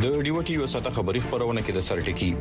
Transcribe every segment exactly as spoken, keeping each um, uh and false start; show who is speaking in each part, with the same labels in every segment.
Speaker 1: د ډیوټي یو ساته خبري خبرونه کې د سرټکی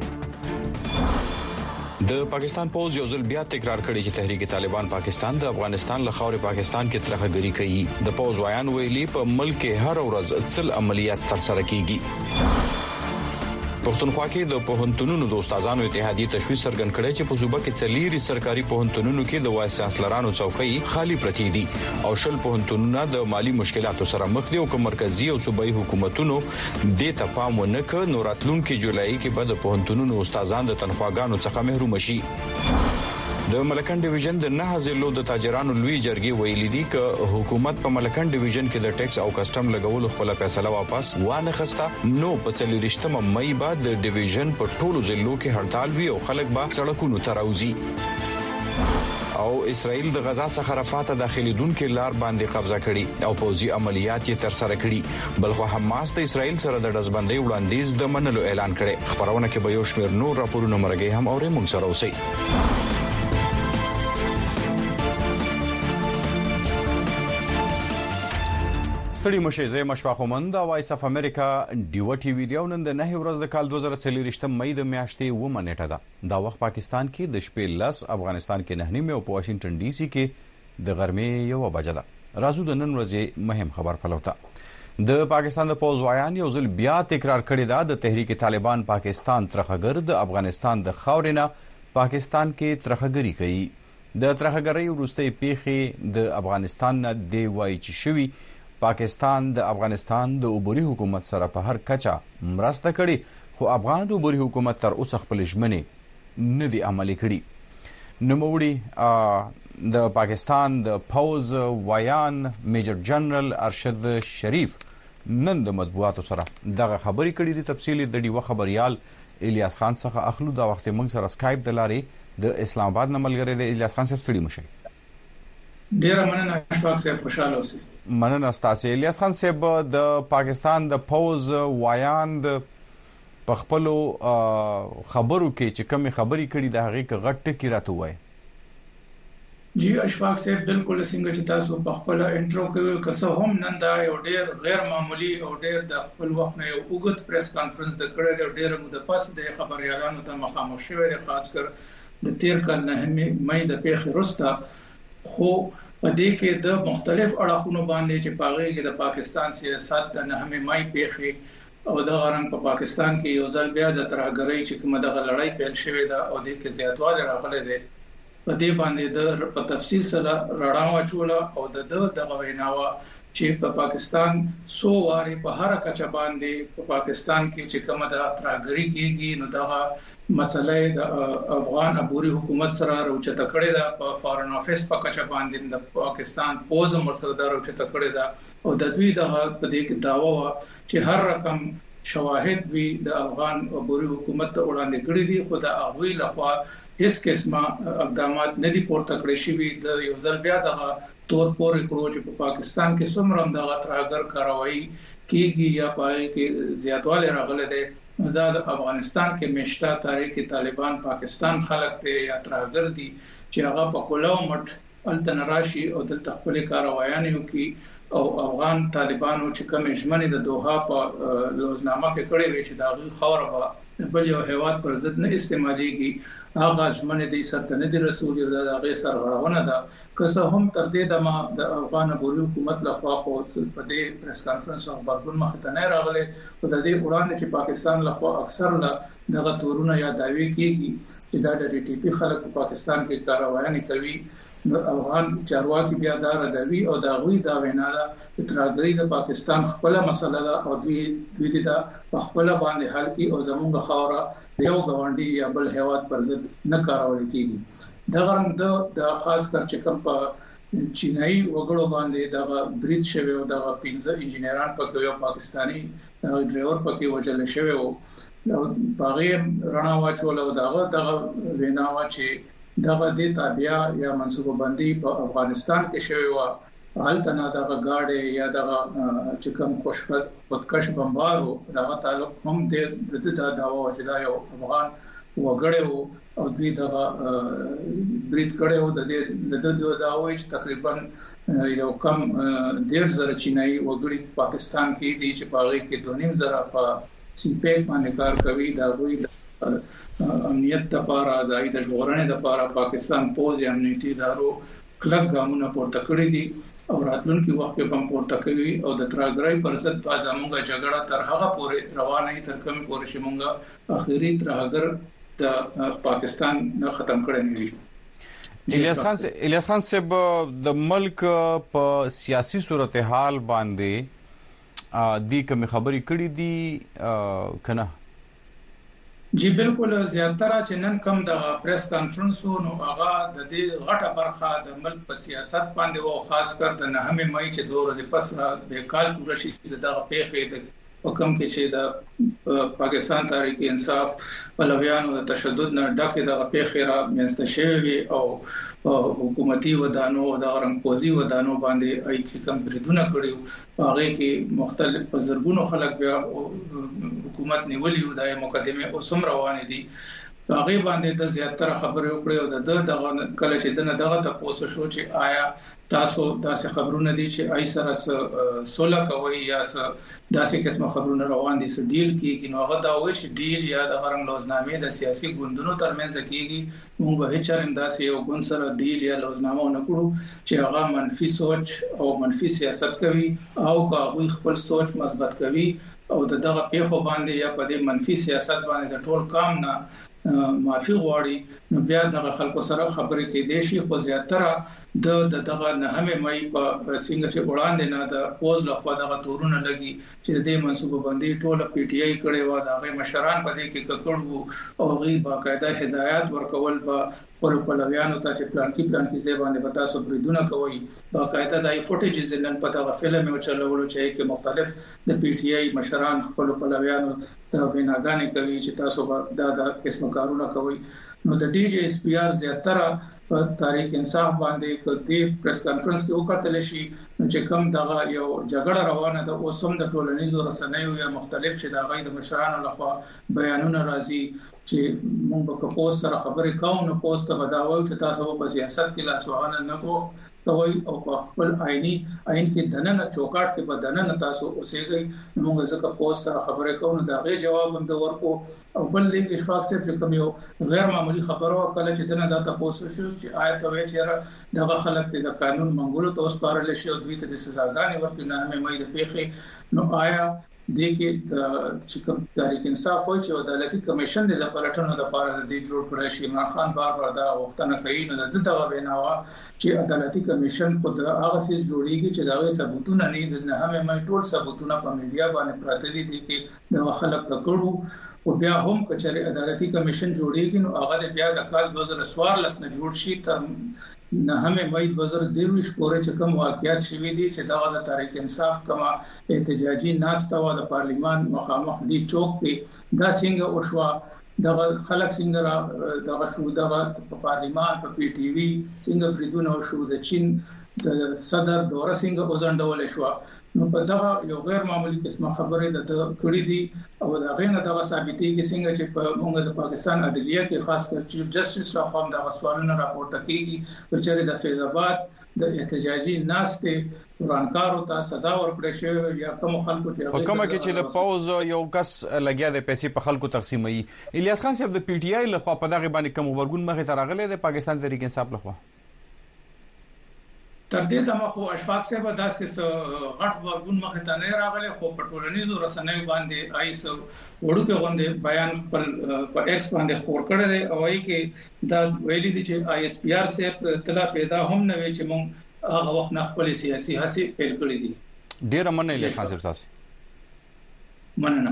Speaker 1: د پاکستان پوز یو ځل بیا تکرار کړی چې تحریک طالبان پاکستان د افغانستان له خاورې پاکستان کې ترخګری کوي. د پوز وایان ویلي په ملک کې هر ورځ څل عملیات ترسره کیږي. پښتونخوا کې د پوهنتونونو د استادانو اتحادیه تشویش څرګند کړی چې په صوبه کې څلېری سرکاري پوهنتونونو کې د وایس چانسلرانو څوکۍ خالی پرتې دي او شل پوهنتونونه د مالی مشکلاتو سره مخ دي او کوم مرکزی او صوبایي حکومتونو د تفاهم نه ک نو راتلونکو جولای کې به د پوهنتونونو استادان د تنخواګانو څخه محروم شي. د ملکن ډیویژن د نه ځلو د تاجرانو لوی جرګې ویلي دي چې حکومت په ملکن ډیویژن کې د ټیکس او کسٹم لګولو خپل فیصله واپس وانه خسته نو په څلورشتمه مې بعد د ډیویژن په ټولو ځلو کې هړتال وی او خلک به سړکونو ته راوځي. او اسرائیل د غزا څخه رفاته داخليدونکو لار باندې قبضه کړي او پوځي عملیات یې تر سره کړي بلخو حماس د اسرائیل سره د دزبندۍ وړاندیز د منلو اعلان کړي. خبرونه کې به یو شمېر نور راپورونه مرګي هم اورې مونږ سره اوسئ. ستړي مشه زه مشفاق ومند د وایس اف امریکا ډیوټي ویډیو نن د نه ورځ د کال دوه زره څلور مې د میاشتې و منېټه ده. دا وخت پاکستان کې د شپې لس، افغانستان کې نه نیمه او په واشنگټن ډي سي کې د غرمې یو بجه ده. راځو د نن ورځې مهم خبر پلوته. د پاکستان د پوز وایان یو ځل بیا تکرار کړی دا د تحریک طالبان پاکستان ترخګر د افغانستان د خاورینه پاکستان کې ترخګری کوي. د ترخګری وروستۍ پیښې د افغانستان نه دی وای چې شوی پاکستان د افغانستان د عبوري حکومت سره په هر کچا مرسته کړي خو افغان د عبوري حکومت تر اوسه خپل ژمنې نه دي عملي کړي. نوموړي د پاکستان د پوز وایان میجر جنرال ارشد شریف نن د مطبوعاتو سره دغه خبري کړي دي. تفصیلی د ډیوه خبريال الیاس خان څخه اخلو دا وخت موږ سره اسکایپ د لارې د اسلام آباد نه ملګری دی. الیاس خان صاحب ستړي مشه.
Speaker 2: ډیر مننه اشفاق صاحب خوشاله اوسئ.
Speaker 1: مننه ستاسو. الیاس خان صاحب د پاکستان د پوز وایان د پخپلو خبرو کې چې کوم خبري کړي د هغه کې غټ ټکی راته وای.
Speaker 2: جی اشفاق صاحب بالکل څنګه چې تاسو په خپل انټرو کې کسه هم نن دا یو ډیر غیر معمولی او ډیر د خپل وخت نه یو وګت پریس کانفرنس د کړه ډیر مو د پاس د خبريالانو ته مخامخ شوی دی خاص کر د تیر کال نه مې د پیښې رستا خو په دې کې د مختلف اړخونو باندې چې پاغې کې د پاکستان سیاست د نهمه مای پیښې او د غرنګ په پاکستان کې یو ځل بیا د ترهګرۍ چې کومه د لړۍ پیل شوې ده او د کې زیاتوالی راغلی دی په دې باندې د په تفصیل سره رڼا واچوله او د دغه ویناوه چې په پاکستان سو واري په هر کچه باندې په پاکستان کې چې کومه د ترهګرۍ کېږي نو دغه مسله د افغان عبوري حکومت سره راوچته کړې ده په فارن افیس په کچه باندې د پاکستان پوز مرسته راوچته کړې ده او د دوی د په دې کې داوا و چې هر رقم شواهد وی د افغان عبوري حکومت ته وړاندې کړې دي خو د هغوی لخوا هیڅ قسمه اقدامات نه دي پورته کړی شوی. د یو ځل بیا دغه تور پورې کړو چې په پاکستان کې څومره دغه ترهګر کاروایی کیږي یا پای کې زیاتوالی راغلی دی. دا د افغانستان کې مشتا تحریک طالبان پاکستان خلک ته یا ترهګر دي چې هغه په کولاو مټ التنراشي او د خپل کاروایانو کې او افغان طالبانو چې کوم ژمنې د دوحه په لوزنامه کې کړې وي چې دا غي خبره بل یو هیواد پر ضد نه استعماليږي هغه ژمنې د سرته نه دي رسول دا د غي سرغړونه ده که څه هم تر دې د د افغان عبوري حکومت لخوا خو په دې پریس کانفرنس او خبرګون مخ ته نه راغلي او د دې وړاندې چې پاکستان لخوا اکثر دغه تورونه یا داوی کیږي چې دا د ډي ټي پی خلک په پاکستان کې کاروایي کوي. افغان چارواکي بیا دا ردوي او دا غوي دا وینا ده چې ترهګرۍ د پاکستان خپل مسله ده او دوی دوی دا خپل باندې حل کی او زموږ خاوره یو غونډي یا بل هیواد پر ضد نه کارول کیږي. دا غرنګ د خاص کر چې کوم په چینایي وګړو باندې دا بریټ شوی او دا پنځه انجنیران په یو پاکستانی ډرایور پکې وجل شوی او باغې رڼا واچول او دا دغه وینا وا چې دغه د تابعیا یا منصوبه بندي په افغانستان کې شوی و حالت نه دغه گاډي یا دغه چې کوم خوشبخت خودکش بمبارو دغه تعلق هم د د داوا چې دا یو افغان وګړو او دوی دغه بریټ کړو د دې د د داوی چې تقریبا یو کم ډیر زره چینایي وګړي پاکستان کې دي چې پاغي کې دوه نیم زره په سی پیک باندې کار کوي دا وی امنیت لپاره د ایت ژغورنې لپاره پاکستان پوز امنیتي ادارو کلک ګامونه پورته کړی دي او راتلونکي وخت کې هم پورته کوي او د ترګرای پر ضد پازموږه جګړه تر هغه پورې روانه تر کوم پورې چې مونږه اخیری ترګر د پاکستان نه ختم کړی نه وي.
Speaker 1: الیاس خان الیاس خان صاحب د ملک په سیاسي صورتحال باندې د کوم خبري کړې دي کنه؟
Speaker 2: جی بالکل زیاتره چې نن کوم د پریس کانفرنس نو هغه د دې غټه برخه د ملک په سیاست باندې او خاص کر د نهمه مې چې دوه ورځې پس د کال پوره شي دغه پیښې د حکم کې چې د پاکستان تحریک انصاف پلویانو د تشدد نه ډکه د پیښې را منځته شوی او حکومتي ودانو او د رنګپوزي ودانو باندې ای چې کوم بریدونه کړیو هغه کې مختلف زرګونو خلک بیا حکومت نیولې و د مقدمه او سم روان دي هغه باندې د زیاتره خبرې وکړې او د دغه کله چې دنه دغه تاسو شو چې آیا تاسو داسې خبرونه دي چې آی سره سولا کوي یا داسې قسمه خبرونه روان دي چې ډیل کیږي نو هغه دا وایي چې ډیل یا د غرنګ لوزنامې د سیاسي ګوندونو ترمنځ کیږي موږ به هیڅ هم داسې یو ګوند سره ډیل یا لوزنامه نه کړو چې هغه منفي سوچ او منفي سیاست کوي او هغه خپل سوچ مثبت کوي او دغه پیښو باندې یا په دې منفي سیاست باندې د ټول کام نه معافي غواړي نو بیا دغه خلکو سره خبرې کې دي شي خو زیاتره د دغه نهمه مې په څنګه چې وړاندې نه د پوز له خوا دغه تورونه لګي چې د منصوبه بندي ټوله پی ټ آی کړي و دغه مشران په دې کې ککړو او غي باقاعده هدایت ورکول به خپل پلویانو ته چې پلان کې پلان کې ځای باندې پتا سو بریدونه کوي باقاعده د فوټیجز نن په دغه فلم یو چلولو چې کې مختلف د پی ټ آی مشران خپل پلویانو ته بناګانې کوي چې تاسو دا د قسم کارونه کوي نو د ډي جی اس پی آر زیاتره په تاریخ انصاف باندې کدي پریس کانفرنس کې وکړل شي چې کوم دغه یو جګړه روانه ده اوسم د ټولنیزو رسنیو یا مختلف چې د غي د مشرانو لخوا بیانونه راځي چې موږ په پوسټ سره خبرې کوو نو پوسټ ته بداوي چې تاسو په سیاست کې لاس وهانه نه کوو کوي او په خپل آئینی آئین کې دننه چوکاټ کې په دننه تاسو اوسېږئ موږ ځکه پوسټ سره خبرې کوو نو دا غي جواب هم د ورکو او بل دې اشفاق صاحب چې کوم یو غیر معمولی خبرو کله چې دنه دا تاسو شو چې آیت وې چې دغه خلک د قانون منګولو ته وسپارل شي او دوی ته د سزاګانې ورکړي نه مې مې د پیښې نو آیا د کې د چې کوم تاریخ انصاف وایي چې عدالتي کمیشن د پلټنو لپاره د دې جوړ کړی شي عمران خان بار بار دا وختونه کوي نو د دغه بناوا چې عدالتي کمیشن خود هغه سیس جوړیږي چې داغه ثبوتونه نه د نه هم مې ټول ثبوتونه په میډیا باندې پراته دي چې د خلک کړو او بیا هم کچره عدالتي کمیشن جوړیږي نو هغه بیا د کال دوه هزار څوارلس نه جوړ شي تر نه همه مې دوه هزار درویش پورې چې کوم واقعیت شوي دي چې دغه د تاریخ انصاف کما احتجاجي ناسته و د پارلیمان مخامخ دی چوک کې دا څنګه او شو دغه خلک څنګه دغه شو دغه په پارلیمان په پی ټی وی څنګه بریدونه شو د چین د صدر دوره څنګه وزندول شو نو په دغه یو غیر معمولی قسمه خبره ده کړې دي او دا غینه دغه ثابتې کې څنګه چې په موږ د پاکستان عدلیه کې خاص کر چیف جسټس لا قوم د غسوالونو راپورته کیږي چې د فیض آباد د احتجاجي ناسته ورانکارو ته سزا ورکړې شوی یا کوم خلکو چې
Speaker 1: په کومه کې چې د پاوز یو کس لګیا د پیسې په خلکو تقسیموي الیاس خان صاحب د پی ټی آی لخوا په دغه باندې کوم ورګون مخه ترغله د پاکستان تحریک انصاف لخوا
Speaker 2: تر دې دمه خو اشفاق صاحب داسې غټ ورګون مخه ته نه راغله خو په ټولنیزو رسنیو باندې آیس وړوکه غونډه بیان خپل په ایکس باندې خبر کړی دی او وايي کې دا ویلي دي چې آی اس پی آر صاحب تلا پیدا هم نه وي چې مونږ هغه وخت نه خپل سیاسي هڅې پیل کړې دي
Speaker 1: ډیر مننه الیاس خان صاحب تاسو
Speaker 2: مننه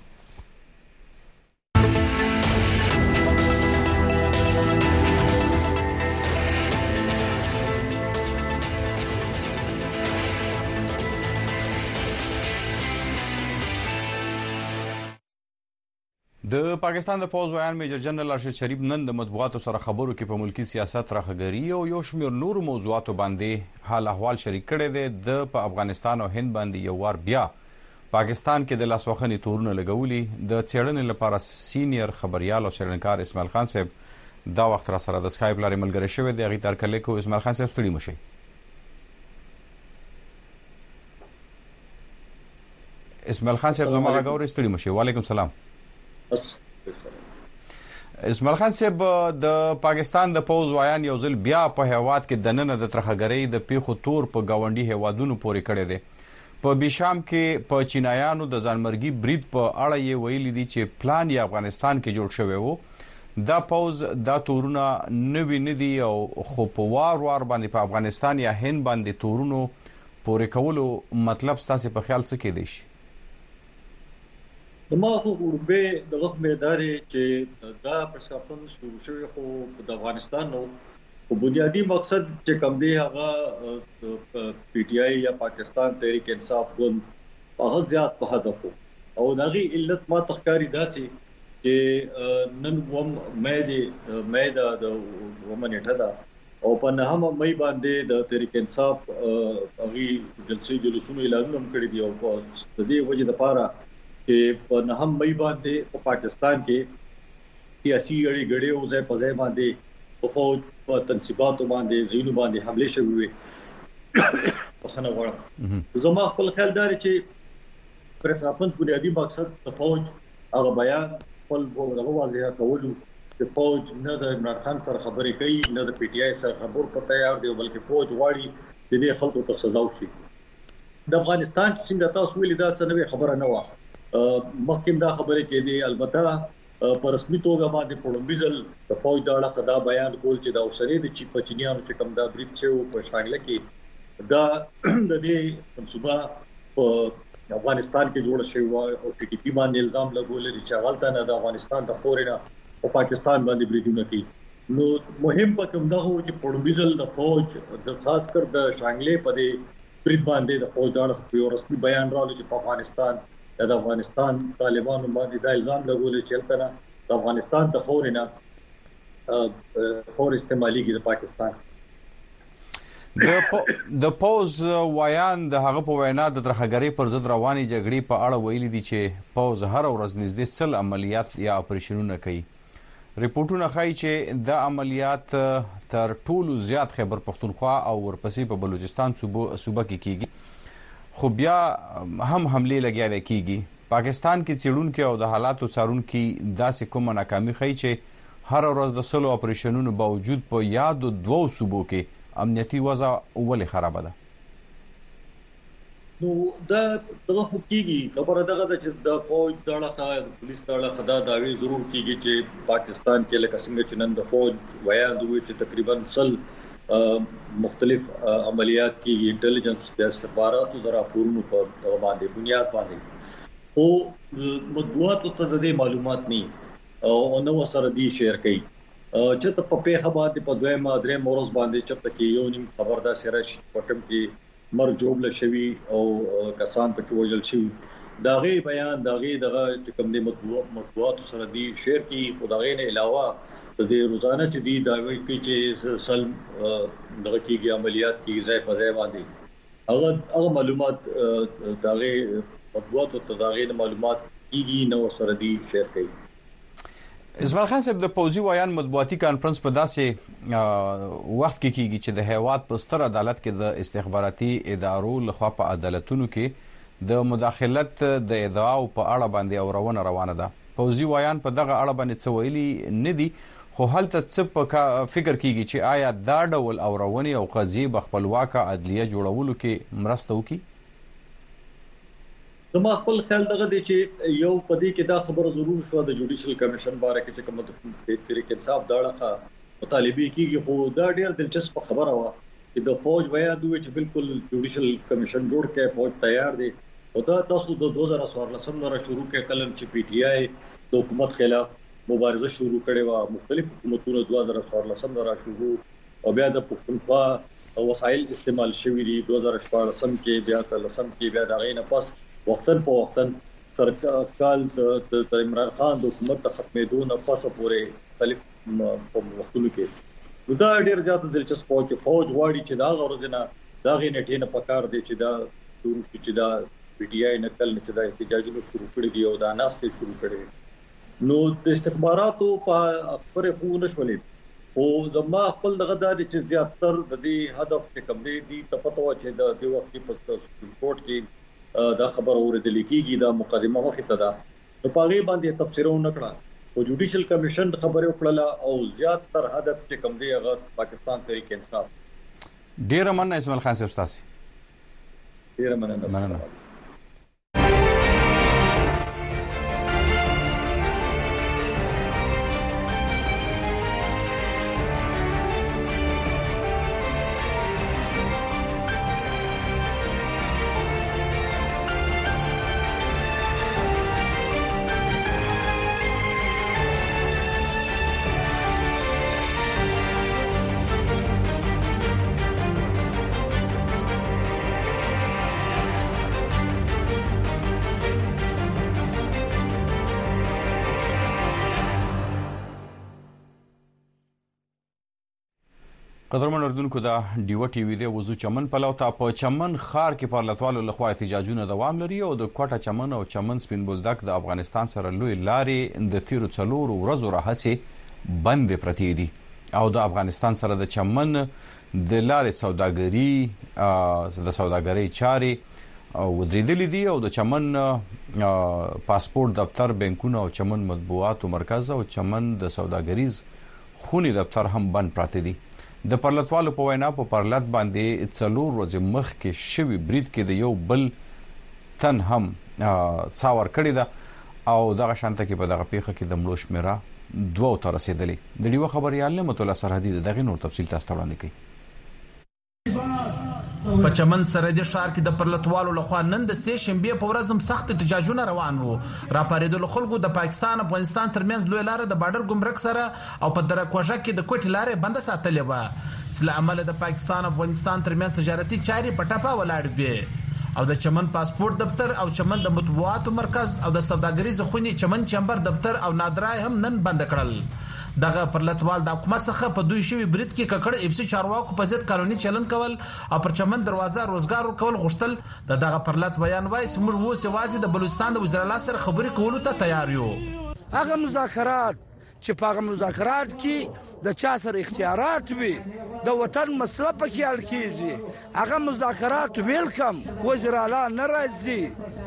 Speaker 1: د پاکستان د پوز ویان میجر جنرال ارشد شریف نن د مطبوعاتو سره خبرو کې په ملکی سیاست راخګری او یو شمیر نور موضوعاتو باندې حال احوال شریک کړي دي د په افغانستان او هند باندې یو وار بیا پاکستان کې د لاسوخنې تورونه لګولي د چېړنې لپاره سینیئر خبريال او څېړنکار اسماعیل خان صاحب دا وخت را سره د اسکایپ لارې ملګری شوی دی غي تر کله کو اسماعیل خان صاحب ستړي مشي اسماعیل خان صاحب زما غوړې ستړي مشه. وعلیکم السلام. اسماعیل خان صاحب د پاکستان د پوز وایان یو ځل بیا په هواد کې د نن د ترخګرۍ د پیخو تور په گاونډي هوادونو پورې کړي دي. په بشام کې په چینایانو د ځانمرګي برید په اړه یې ویلي دي چې پلان یې افغانستان کې جوړ شوی وو. دا پوز دا تورونه نوی ندي او خو په وار وار باندې په افغانستان یا هند باندې تورونو پورې کولو مطلب ستاسو په خیال څه کې دی شي؟
Speaker 3: د ما خو اوربه دغه مېداري چې دا پرسکاپن شروع شوی خو د افغانستان نو په بنیادی مقصد چې کوم دی هغه پی ټ آی یا پاکستان تحریک انصاف ګوند هغه زیات په هدف او دغه علت ما تخکاری داسي چې نن وم مې د مې د ومنټه دا او په نهمه مې باندې د تحریک انصاف هغه جلسې جلوسونو اعلان هم کړی دی او په دې وجه د پاره چې په نهم مې باندې په پاکستان کې سیاسي اړې غړې او ځای په ځای باندې په فوج په تنصیباتو باندې زینو باندې حمله شوې وي. په خنه غواړم زما خپل خیال دی چې پرساپن بنیادی مقصد د فوج هغه بیان خپل دغه واضح کولو چې فوج نه د عمران خان سره خبرې کوي نه د پی ټ آی سره خبرو په تیار دی بلکې فوج غواړي چې د خلکو ته سزا وشي. د افغانستان څنګه تاسو ویل دا څه نوې خبره نه و. مخکې دا خبره کې دي البته په رسمي توګه باندې پړمبیزل د فوج د اړه دا بیان کول چې دا اوسري د چی پچینیانو چې کوم دا بریټ شو په شانګله کې دا د دې منصوبه په افغانستان کې جوړ شوی او ټي ټي پی باندې الزام لګول دي چې غلطه نه د افغانستان د فورینه او پاکستان باندې بریټونه کوي. نو مهم په کوم دا هو چې پړمبیزل د فوج د خاص کر د شانګله په دې بریټ باندې د فوج د اړه یو رسمي بیان راوړي چې په افغانستان د افغانستان طالبانو باندې دا الزام لګول چې البته د افغانستان د فورینه فور استعمالي کې د پاکستان
Speaker 1: د د پوز وایان د هغه په وینا د ترخګری پر ضد رواني جګړې په اړه ویلي دي چې پوز هر ورځ نږدې سل عملیات یا اپریشنونه کوي. ریپورتونه ښایي چې د عملیات تر ټولو زیات خیبر پختونخوا او ورپسې په بلوچستان صوبه صوبه کې کیږي. خو بیا هم حمله لګیا دی کیږي. پاکستان کې چیرونکو او د حالاتو څارونکو داسې کومه ناکامي ښیي چې هر ورځ د سلو اپریشنونو باوجود په یادو دوو صوبو کې امنیتي وضع ولې خراب ده؟
Speaker 3: نو دا دغه کیږي خبره دغه چې د فوج د اړه پولیس د اړه دا داوی ضرور کیږي چې پاکستان کې لکه څنګه چې نن د فوج ویا دوی چې تقریبا سل مختلف عملیات کی انټيليجنس د سفارتو زرا پورونو په باندې بنیاد باندې او مطبوعات ته د معلومات نه او نو سره دی شیر کوي چې ته په پیښه باندې په دوه مادرې مورز باندې چې تکي یو نیم خبردار سره پټم کې مر جوړل شوی او کسان په وجل شوی داغه بیان داغه دغه چې کوم د مطبوعات سره دی شیر کی خدای نه علاوه د دې روزانه چې دی دا وایي چې سل دغه کېږي عملیات کې ځای په ځای باندې هغه هغه معلومات دغه مطبوعات او دغه معلومات کېږي نو سره دی شیر کوي.
Speaker 1: اسماعیل خان صاحب د پوزي وایان مطبوعاتي کانفرنس په داسې وخت کې کېږي چې د هیواد په ستر عدالت کې د استخباراتي ادارو لخوا په عدالتونو کې د مداخلت د ادعاو په اړه باندې اورونه روانه ده. پوزي وایان په دغه اړه باندې څه ویلي نه دي خو هلته څه په فکر کیږي چې آیا دا ډول اورونې او قضیې په خپلواکه عدلیه جوړولو کې مرسته وکړي؟
Speaker 3: زما خپل خیال دغه دی چې یو پدې کې دا خبره ضرور شو د جوډیشل کمیشن باره کې چې کوم د تحریک انصاف دا اړه مطالبه کیږي خو دا ډېر دلچسپ خبره و چې د فوج ویا دوی چې بالکل جوډیشل کمیشن جوړ کړي فوج تیار دی او دا تاسو د دوه زره څوارلسم نه شروع کړي کلم چې پی ټ آی د حکومت خلاف مبارزه شروع کړي و مختلف حکومتونو دوه زره څوارلسم نه شروع او بیا د پښتونخوا وسایل استعمال شوی دي دوه زره شپږم کې بیا تلسم کې بیا دا غینه پس وختن په وختن سرکال د عمران خان د حکومت ختمېدو نه پس پورې خلک په وختونو کې دا ډېر زیات دلچسپ و چې فوج غواړي چې دا غوړنه دا غینې نه پکار دي چې دا شروع چې دا پی ټ آی نقل نه چې دا احتجاجونه شروع کړي دي او دا ناسته شروع کړي نو د استخباراتو په خبره خو نشولې او زما خپل دغه د چې زیاتر د دې هدف څخه کم دي د پتو چې د دې وخت په سپورت کې دا خبر اوریدل کیږي دا مقدمه مخه ته ده نو پاغي باندې تفسیرونه کړه او جوډیشل کمیشن خبره وکړه او زیات تر هدف چې کوم دی هغه پاکستان تحریک انصاف.
Speaker 1: ډیر مننه اسماعیل خان صاحب تاسو.
Speaker 3: ډیر مننه.
Speaker 1: مننه. قدرمن اردوونکو دا ډیو ټي وی دی وزو چمن پلو ته په چمن خار کې پارلطوالو لخوا احتجاجونه دوام لري او د کوټه چمن او چمن سپین بولدک د افغانستان سره لوی لارې د تیرو څلورو ورځو راهسې بند پرتې دي او د افغانستان سره د چمن د لارې سوداګري د سوداګرۍ چارې او ودرېدلې دي او د چمن پاسپورت دفتر بانکونه او چمن مطبوعاتو مرکز او چمن د سوداګریز خونی دفتر هم بند پراته دي. د پرلطوالو په وینا په پرلط باندې څلور ورځې مخکې شوی برید کې د یو بل تن هم څاور کړی ده او دغه شانته کې په دغه پیښه کې د مړو شمیره دوه ته رسیدلې. د ډیو خبريال نعمت الله سرحدي دغه نور تفصیل تاسو ته وړاندې کوي.
Speaker 4: په چمن سرحدي ښار کې د پرلطوالو لخوا نن د سې شنبه په ورځ هم سخت احتجاجونه روان وو. را پارېدل خلکو د پاکستان افغانستان ترمنځ لوی لار د بارډر ګمرک سره او په درکوژه کې د کوټ لارې بند ساتلې و. سله عمل د پاکستان افغانستان ترمنځ تجارتي چارې په ټاپه ولاړ وي او د چمن پاسپورت دفتر او چمن د مطبوعاتو مرکز او د سوداګریز خونی چمن چمبر دفتر او نادرای هم نن بند کړل. دغه پرلطوال د حکومت څخه په دوی شوی برید کې ککړ اف سي چارواکو په ضد قانوني چلن کول او پر چمن دروازه روزګار ورکول غوښتل. د دغه پرلط بیان وایي چې موږ وو سوازي د بلوچستان د وزیر اعلی سره خبرې کولو ته تیار یو.
Speaker 5: هغه مذاکرات چې په هغه مذاکرات کې د چا سره اختیارات وي د وطن مسله پکې حل کیږي هغه مذاکرات ویلکم وزیر اعلی ناراضي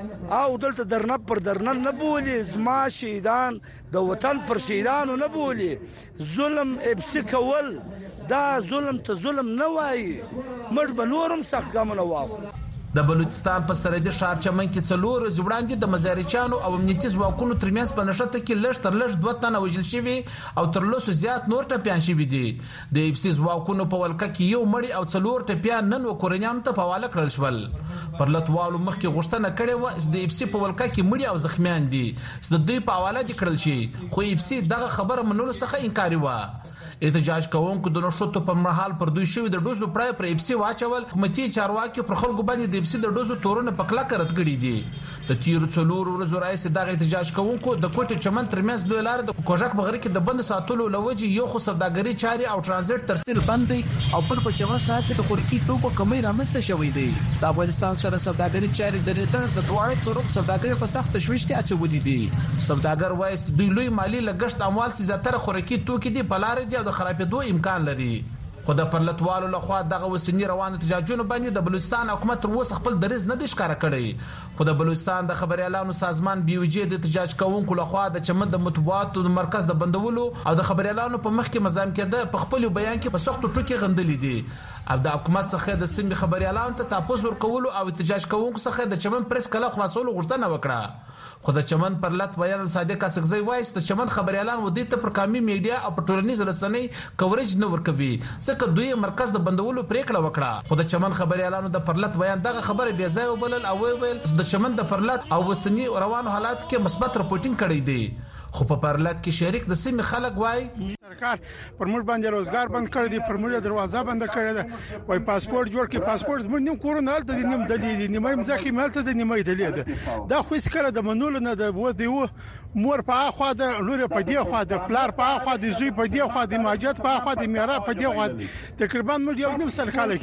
Speaker 5: او دلته درنه پر درنه نه بولی زما شهیدان د وطن پر شهیدانو نه بولی ظلم ابسی کول دا ظلم ته ظلم نه وایي مړ به نورم سخت ګامونه واخلو.
Speaker 4: د بلوچستان په سرحدي ښار چمن کې څلور ورځې وړاندې د مزارچانو او امنیتي ځواکونو ترمنځ په نښته کې لږ تر لږ دوه تنه وژل شوي او تر لسو زیات نور ټپیان شوي دي. د اف سي ځواکونو په ولکه کې یو مړی او څلور ټپیان نن وکورنیانو ته په حواله کړل شول. پرلطوالو مخکې غوښتنه کړې وه چې د اف سي په ولکه کې مړي او زخمیان دي چې د دوی په حواله دي کړل شي خو اف سي دغه خبره منلو څخه انکاري وه. احتجاج کوونکو د نشوتو په مهال پر دوی شوی د ډوزو پرای پر اف سي واچول. حکومتي چارواکي پر خلکو باندې د اف سي د ډوزو تورونه په کلکه رد کړي دي. د تیر څلور ورځې راځي دغه احتجاج کوونکو د کوټه چمن ترمنځ لوی لار د کوژک بغیر کې د بند ساتلو لوجي یو خو سوداګري چاري او ترانزیت ترسیل بند دي او پر په چمن سات کې د خورکی ټوکو کمی رامسته شوې دي. د افغانستان سره سوداګري چاري د ریټر د دوه طرق سوداګري په سخت تشویش کې اچولې دي. سوداګر وایي دوی لوی مالی لګښت اموال سي زیاتره خورکی توکي دي په لار دي او د خرابېدو امکان لري. خو د پرلطوالو لخوا دغه وسنی روان احتجاجونو باندې د بلوچستان حکومت تر اوسه خپل دریځ نه دی ښکاره کړی. خو د بلوچستان د خبريالانو سازمان بي او جي د احتجاج کوونکو لخوا د چمن د مطبوعاتو مرکز د بندولو او د خبريالانو په مخ کې مزاحم کېده په خپل بیان کې په سختو ټکو غندلې دي. او د حکومت څخه د سیمې خبريالانو ته تاسو ورکول او احتجاج کوونکو څخه د چمن پریس کله خلاصولو غوښتنه وکړه. خو د چمن پرلط بیان صادق اسقزی وایي چې چمن خبريالان ودی ته پر قومي میډیا او په ټولنیز رسنۍ کوریج نه ورکوي ځکه دوی مرکز د بندولو پریکړه وکړه. خو د چمن خبريالانو د پرلط بیان دغه خبره بیا ځای وبلل او ویل د چمن د پرلط او وسنی روانو حالات کې مثبت رپورټینګ کړی دی. خو په پرلط کې شریک د سیمې خلک وایي
Speaker 6: سرکار پر موږ باندې روزګار بند کړی دی پر موږ دروازه بند کړی ده وای پاسپورت جوړ کې پاسپورت زموږ نیم کورونه هلته دي نیم دلی دي نیمه مځکه مالته دي نیمه دلی ده دا خو هیڅ کله د منولو نه د و دی مور په اخوا د لوري په دی خوا د پلار په اخوا د زوی په دی خوا د ماجت په اخوا د میرا په دی خوا تقریبا موږ یو نیم سل کال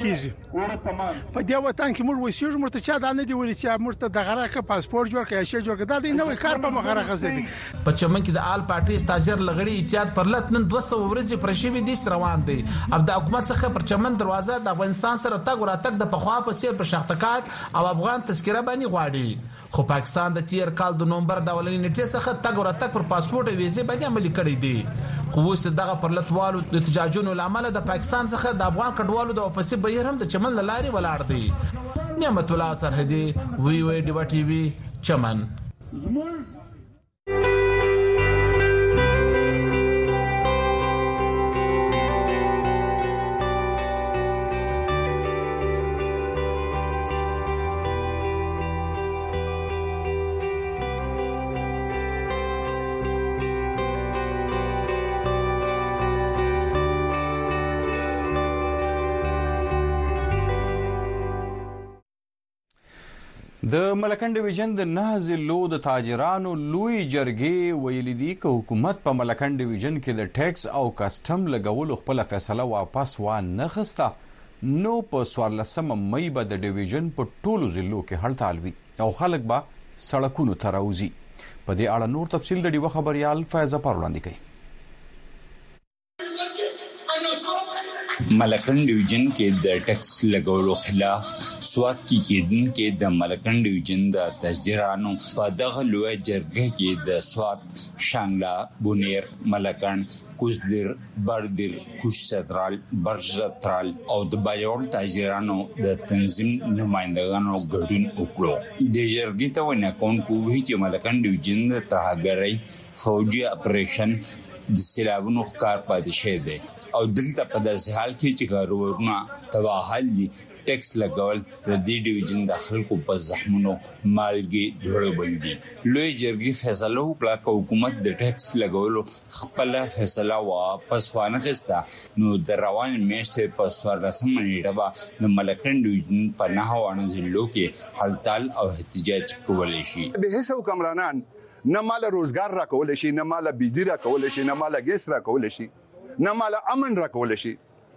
Speaker 6: کیږي په دی وطن کې موږ وسیږو مرته چا دا نه دی ولې چې مرته د غراکه پاسپورت جوړ کړي شي جوړ کړي دا دی نوې کار په مخه راغزي.
Speaker 4: په چمن کې د آل پارټي ستاجر لغړی اتحاد پرلط نن دوه سوه ورځې پر شوی دي روان دي. اب د حکومت څخه پر چمن دروازه د افغانستان سره تګ وراتګ د پخوا په څیر په شخص کارت او افغان تذکره باندې غواړي، خو پاکستان د تیر کال د نومبر د اولنۍ نیټې څخه تګ وراتګ پر پاسپورت او ویزې باندې عملي کړی دي. خو اوس دغه پر لټوالو د احتجاجونو لامل د پاکستان څخه د افغان کډوالو د واپسي بهیر هم د چمن لاري ولاړ دي. نعمت الله سرحدي، وی وی ډیوا ټي وي، چمن.
Speaker 1: د ملکن ډیویژن د نه ضلعو د تاجرانو لوی جرګې ویلي دي که حکومت په ملکن ډیویژن کې د ټیکس او کسټم لګولو خپله فیصله واپس وانه خسته نو په څوارلسمه مۍ به د ډیویژن په ټولو ضلعو کې هړتال وي او خلک به سړکونو ته راوځي. په دې اړه نور تفصیل د ډیوه خبریال فیضه پر وړاندې کوي.
Speaker 7: ملکن ډیویژن کې د ټیکس لګولو خلاف سوات کې کېدونکو د ملکن ډیویژن د تاجرانو په دغه لوی جرګه کې د سوات، شانګلا، بونیر، ملکن، کوزدر، بردر، کوش سنترال، برج سنترال او د بایول تاجرانو د تنظیم نمائندګانو ګډون وکړو. د جرګې ته ونه کوونکو وی چې ملکن ډیویژن د ترهګرۍ فوجي اپریشن د سیلابونو ښکار پاتې شوی دی او دلته په داسې حال کې چې کاروبارونه تباهل دي ټیکس لګول د دې ډیویژن د خلکو په زخمونو مالګې دوړبل دي. لوی جرګې فیصله وکړه چې حکومت د ټیکس لګولو خپله فیصله واپس وانخیسته نو د روان میاشتې په څوارلسمه نیټه به د ملکن ډیویژن په نهه واړه ضلعو کې هړتال او احتجاج کولی شي.
Speaker 8: به هیڅ حکمرانان نه مال روزګار را کول شي، نه مال بيدی را کول شي، نه مال ګیس را کول شي، نه مال امن را کول شي.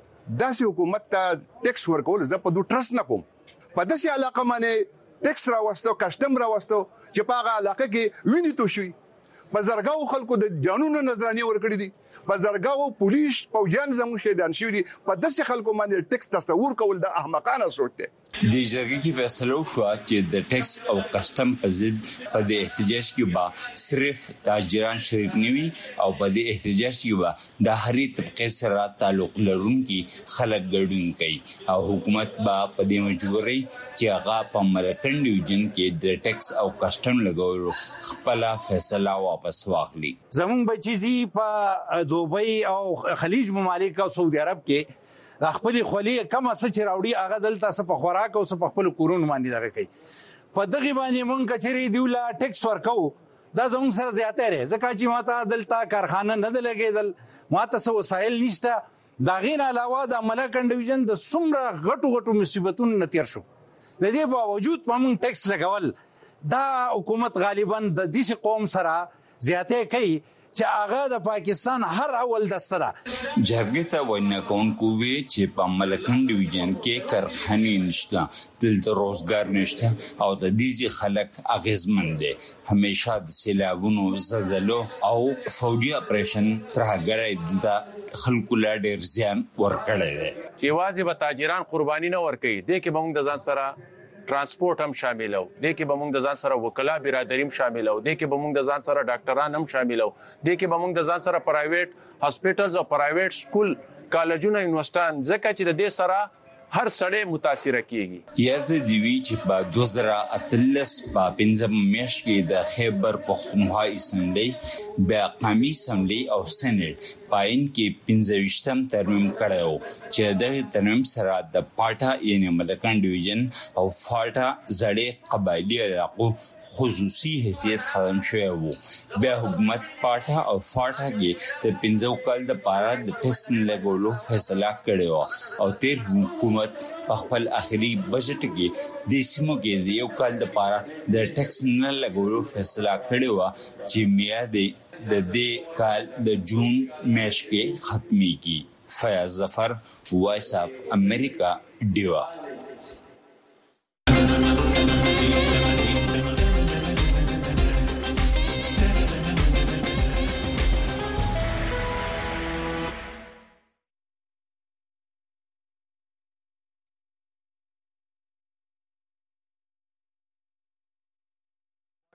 Speaker 8: داسې حکومت ته ټیکس ورکول زه په دوه ټرست نه کوم. په داسې علاقه باندې ټیکس را وستو، کسټم را وستو چې په هغه علاقه کې ویني تو شي. په زرګاو خلکو د جانونو نظرانه ورکړي دي، په زرګاو پولیس پوجان زموږ شهیدان شوي دي. په داسې خلکو باندې ټیکس تصور کول د احمقانه سوچ دی.
Speaker 7: د جرګې کې فیصله وشوه چې د ټیکس او کسټم په ضد په دې احتجاج کې به صرف تاجران شریک نه وي او په دې احتجاج کې به د هرې طبقې سره تعلق لرونکي خلک ګډون کوي او حکومت به په دې مجبوري چې هغه په ملکن ډیویژن کې د ټیکس او کسټم لګولو خپله فیصله واپس واخلي.
Speaker 9: زمونږ بچیزي په دوبۍ او خلیج ممالک او سعودي عرب کې د خپل خولي کم څه چې راوړي هغه دلته څه په خوراک او څه په خپل کورون باندې دغه کوي. په دغه باندې مونږ کچري دیولا ټیکس ورکو دا زموږ سره زیاته لري ځکه چې ماته دلته کارخانه نه ده لګېدل، ماته څه وسایل نشته. دا غیر علاوه د ملکن ډیویژن د څومره غټو غټو مصیبتونو نه تیر شو، د دې باوجود مونږ ټیکس لګول. دا حکومت غالبا د دې قوم سره زیاته کوي چې هغه د پاکستان هر اول دسته ده.
Speaker 7: جرګې ته ونه کوونکو وی چې په ملکن ډیویژن کې کارخانې نشته، دلته روزګار نشته او د دې خلک اغیزمن دي. همیشه د سیلابونو، زلزلو او فوجي اپریشن ترهګرۍ دلته خلکو لا ډېر زیان ورکړی دی.
Speaker 10: چې یوازې به تاجران قرباني نه ورکوي، دې کې به موږ د ځان سره ترانسپورت هم شاملو، دې کې به موږ د ځان سره وکلا برادری هم شاملو، دې کې به موږ د ځان سره ډاکټران هم شاملو، دې کې به موږ د ځان سره پرایویټ هاسپټلز او پرایویټ سکول کالجونه یونیورسيټان ځکه چې د دې سره هر سړی متاثر کیږي.
Speaker 7: یاد دی وی چې په دوه زره اتلس په پنځم میاشت کې د خیبر پختونخوا اسمبلی بیا قومي اسمبلی او سېنات پاین کې پنځه ویشتم ترمیم کړو چې د ترمیم سره د پاټا یعنی ملکن ډیویژن او فاټا زړې قبایلی علاقو خصوصي حیثیت ختم شوی وو. بیا حکومت پاټا او فاټا کې د پنځو کال د پاره د ټیکس لګولو فیصله کړو او تیر حکومت په خپل اخري بجټ کې د سیمو کې د یو کال د پاره د ټیکس نه لګولو فیصله کړې و چې میادې د دې کال د جون میاشت کې ختمي کی. فیاض ظفر، وایس اف امریکا، ډیوا.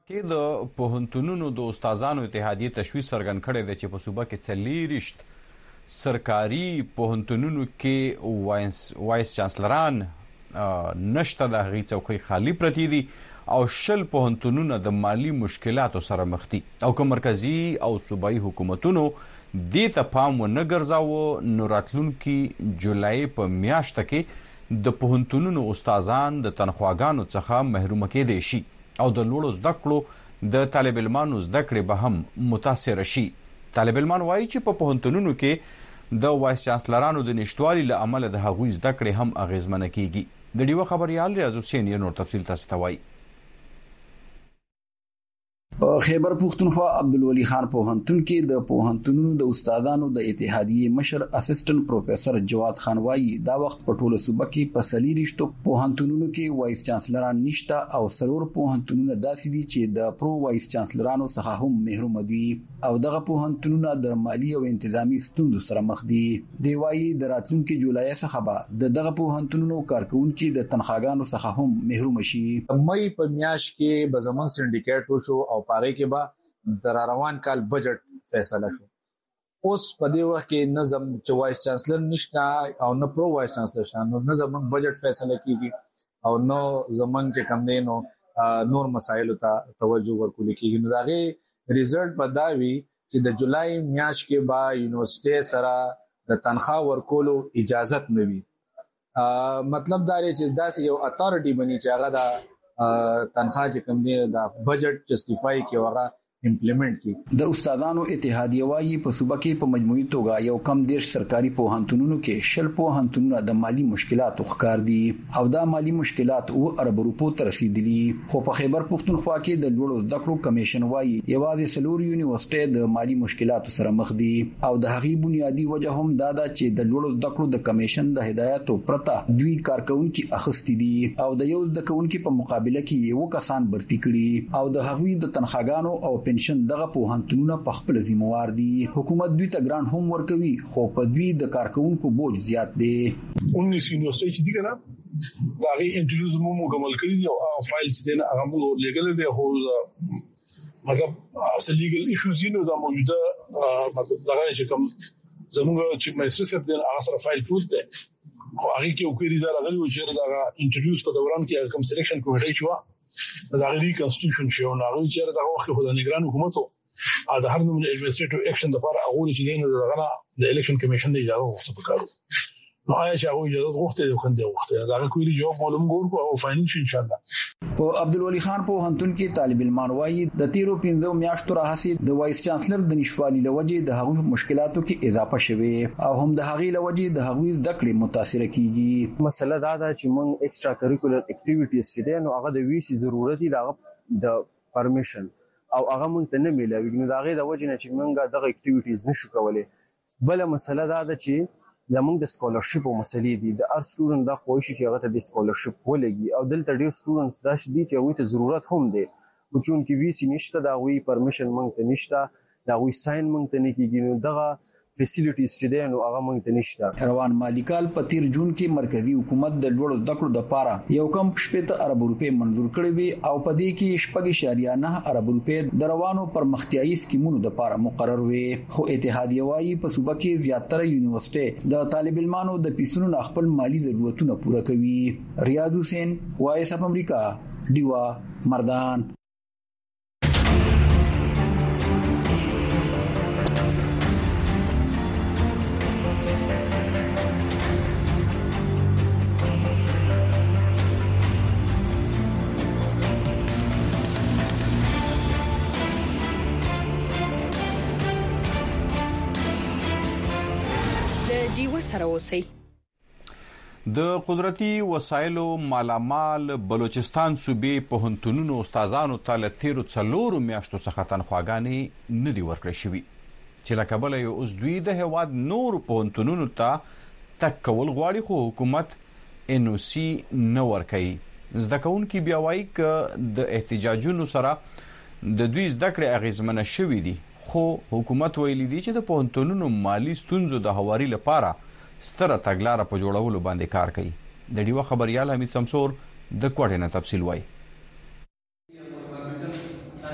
Speaker 1: کې د پوهنتونونو د استادانو اتحادیې تشویش څرګند کړی دی چې په صوبه کې څلېرویشت سرکاري پوهنتونونو کې وایس وایس چانسلران نشته، د هغې څوکۍ خالی پرتې دي او شل پوهنتونونه د مالی مشکلاتو سره مخ دي او که مرکزي او صوبایي حکومتونو دې ته پام ونه ګرځاوه نو راتلونکي جولای په میاشته کې د پوهنتونونو استادان د تنخواګانو څخه محرومه کېدی شي او د لوړو زده کړو د طالب علمانو زده کړې به هم متاثره شي. طالب علمان وایي چې په پوهنتونونو کې د وایس چانسلرانو د نشتوالي له امله د هغوی زده کړې هم اغیزمنه کیږي. د ډیوه خبریال ریاض حسین یې نور تفصیل تاسو ته وایي.
Speaker 11: په خیبر پختونخوا عبدالولي خان پوهنتون کې د پوهنتونونو د استادانو د اتحادیې مشر اسسټنټ پروفیسور جواد خان وایي دا وخت په ټوله صوبه کې په څلېرویشتو پوهنتونونو کې وایس چانسلران نشته او څلور پوهنتونونه داسې دي چې د پرو وایس چانسلرانو څخه هم محروم دي او دغه پوهنتونونه د مالی او انتظامی ستونزو سره مخ دي. دی وایي د راتلونکي جولای څخه به د دغه پوهنتونونو کارکونکو د تنخواګانو څخه هم محروم شي.
Speaker 12: مې په میاش کې به زمون سندیکیټ وشو او پاره کې به در روان کال بجټ فیصله شو. اوس په دې وخت کې نظم چې وایس چانسلر نشته او نه پرو وایس چانسلر شته نو نه زمون بجټ فیصله کیږي او نو زمون چې کم دی نو نور مسایل ته توجه ورکول کیږي. نو داغه ریزلټ بداوي چې د جولای میاشت کې با یونیورسيټي سره د تنخواه ورکولو اجازت نه وي. مطلب دا دی چې داسې یو اتارټي بني چې هغه د تنخواه چې کوم دی د بجټ جسټیفای کوي هغه امپلیمنٹ کی.
Speaker 11: د استادانو اتحادیه وايي په صوبه کې په مجموعي توګه یو کم ډیر سرکاري پوهنتونونو کې شل پوهنتونونه د مالی مشکلاتو ښکار دي او دا مالی مشکلات او ارب روپو ته رسیدلي. خو په خیبر پختونخوا کې د لوړو زده کړو کمیشن وايي یوازې سلور یونیورسيټي د مالی مشکلاتو سره مخ دي او د هغې بنیادی وجه هم دا ده چې د لوړو زده کړو د کمیشن د هدایتو پرته دوی کارکونکو اخستي دي او د یو زده کوونکو په مقابله کې یو کسان برتی کړي او د هغوی د تنخواګانو او پنشن دغه پوهنتونونه په خپل ذمہوار دي. حکومت دوی ته ګرانټ هم ورکوي خو په دوی د کارکونکو بوج زیات دی.
Speaker 13: انیس یونیورسيټي چې دي کنه دا غي انټرویوز مو مکمل کړی دی او فایل چې دینه هغه مو لګل دی خو مطلب اصل لیګل ایشوز یې دا موجوده مطلب دا چې کوم زموږ چې مېسس دین هغه سره فایل پروت دی خو هغه کې یو کړی دا راغلی و چې دا انټرویوز په دوران کې کوم سلیکشن کمیټه شو دا غوړي کانسټیټیوشن شو نو هغه چې دا وخت خو د نگران حکومت او د هر نوع ایڈمنسټریټیو اکشن لپاره هغه چې دینه دغه د الیکشن کمیشن د اجازه غوښتنه وکړو نو آیا چې هغه اجازه غوښته د کنده وخت دا کوي جواب معلوم ګور او فاینانس ان شاء الله.
Speaker 11: په عبدالولي خان پوهنتون کې طالب علمان وايي د تیرو پنځو میاشتو راهسي د وایس چانسلر د نشوالي لوجه د هغو مشکلاتو کې اضافه شوه او هم د هغې لوجه د هغوی زده کړې متاثر کیږي.
Speaker 14: مسله دا ده چې موږ ایکسترا کریکولر اکټیویټیز چې دي نو هغه د ویسي ضرورت دی د پرمیشن او هغه موږ ته نه ملوي نو دا غي د وجه نه چې موږ دغه اکټیویټیز نشو کولای. بل مسله دا ده چې زموږ د سکالرشپ او مسلې دي د ار سټوډنټ دا خوښ چې هغه ته د سکالرشپ ولګي او دلته ډیر سټوډنټس دا شدي چې هغه ته ضرورت هم دی او چون کې وی سي نشته دا وی پرمیشن مونږ ته نشته دا وی ساين مونږ ته نه کیږي نو دغه فیسیلیټیز چې دي نو هغه مونږ ته نشته.
Speaker 11: روان مالی کال په تیر جون کې مرکزی حکومت د لوړو زده کړو د پاره یو کم شپږ ارب روپے منظور کړی وي او په دې کې شپږ اشاریه نه ارب روپے د روانو پرمختیایي سکیمونو د پاره مقرر وي. خو اتحادیه وايي په صوبه کې زیاتره یونیورسيټي د طالب علمانو د پیسونو خپل مالی ضرورتونه پوره کوي. ریاض حسین وایس اف امریکا دیوا مردان.
Speaker 1: د قدرتي وسایلو مالامال بلوچستان صوبې پوهنتونونو استادانو ته له تیرو څلورو میاشتو څخه تنخواګانې نه دي ورکړې شوي چې له کبله یې اوس دوی د هېواد نورو پوهنتونونو ته تګ کول غواړي خو حکومت ان او سي نه ورکوي. زده کوونکي بیا وایي که د احتجاجونو سره د دوی زده کړې اغېزمنه شوي دي خو حکومت ویلي دي چې د پوهنتونونو مالی ستونزو د هواري لپاره ستره تګلاره په جوړولو باندې کار کوي. د ډیوه خبريال حمید سمسور د کوټې نه تفصیل وایي.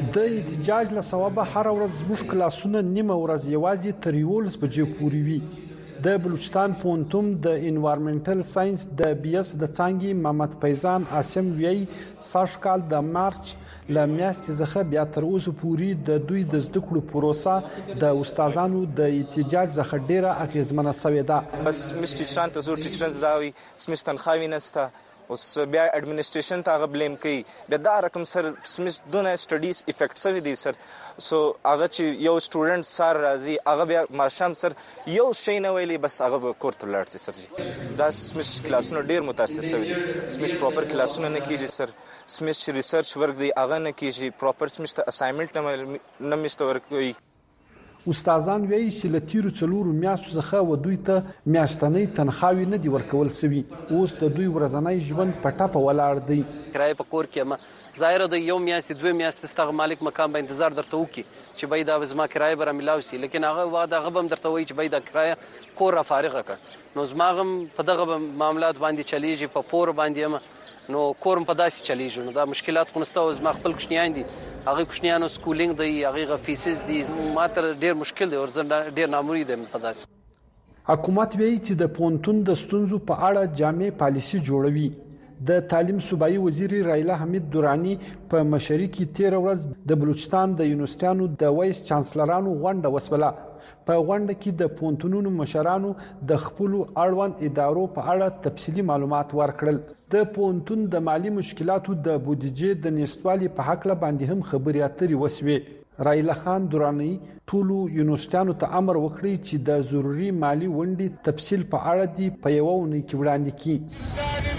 Speaker 15: د احتجاج له سببه هر ورځ زموږ کلاسونه نیمه ورځ یوازې تر یولس بجې پورې وي. د بلوچستان پوهنتون د انوایرمنټل ساينس د بي اس د څانګې محمد فیضان عاصم وی سږ کال د مارچ له میاشتې څخه بیا تر اوسه پورې د دوی د زده کړو پروسه د استادانو د احتجاج څخه ډیره اغیزمنه شوې ده.
Speaker 16: بس مستشران ته زور ټیچرز داوي سمس تنخواوي نسته اوس بیا اډمنستریشن ته غبلیم کوي بیا دا رقم سر سمس دونه سټډیز افیکټ شوی دی سر سو هغه چې یو سټوډنټ سر راځي هغه بیا مارشام سر یو شی نه ویلي بس هغه کور ته لاړ سي سر جی دا سمس کلاسونه ډیر متاثر شوی دي سمس پراپر کلاسونه نه کیږي سر سمس ریسرچ ورک دی هغه نه کیږي پراپر سمس ته اساینمنت نه مست ورک کوي.
Speaker 15: استادان وایي چې له تیرو څلورو میاشتو څخه و دوی ته میاشتنۍ تنخواوې نه دي ورکول شوي. اوس د دوی ورځنی ژوند په ټاپه ولاړ دی.
Speaker 17: کرایه په کور کې ما ظاهره د یو میاشتې دوه میاشتې ستغه مالک مکان به انتظار درته وکي چې بای دا زما کرایه به ملاوي سي لیکن هغه واده غبم درته وایي چې بای دا کرایه کور را فارغه کړ نو زماغم په دغه معاملات باندې چلیږي په پور باندې نو کورم په داسې چلیږي نو دا مشکلات خونسته او زما خپل کوشنیان دي هغه کوشنیانو سکولینګ دی هغه فیسز دي ماته ډیر مشکل دی ورزنده ډیر ناموري دی په داسې.
Speaker 15: حکومت وایي چې د پونتون د ستونزو په اړه جامع پالیسي جوړوي. د تعلیم صوبایي وزیر رایلا حمید دورانی په مشري کې تیر ورځ د بلوچستان د یونیورسيټانو د وایس چانسلرانو غونډه وسوله. په غونډه کې د پونتونونو مشرانو د خپل اړوند ادارو په اړه تفصیلی معلومات ورکړل. د پونتون د مالی مشکلاتو د بودیجې د نشټوالي په حق له باندې هم خبري اترې وسوي. رایلا خان دورانی ټولو یونیورسيټانو ته امر وکړي چې د ضروري مالی ونډې تفصیل په اړه دی په یو ونې کې وړاندې کړي.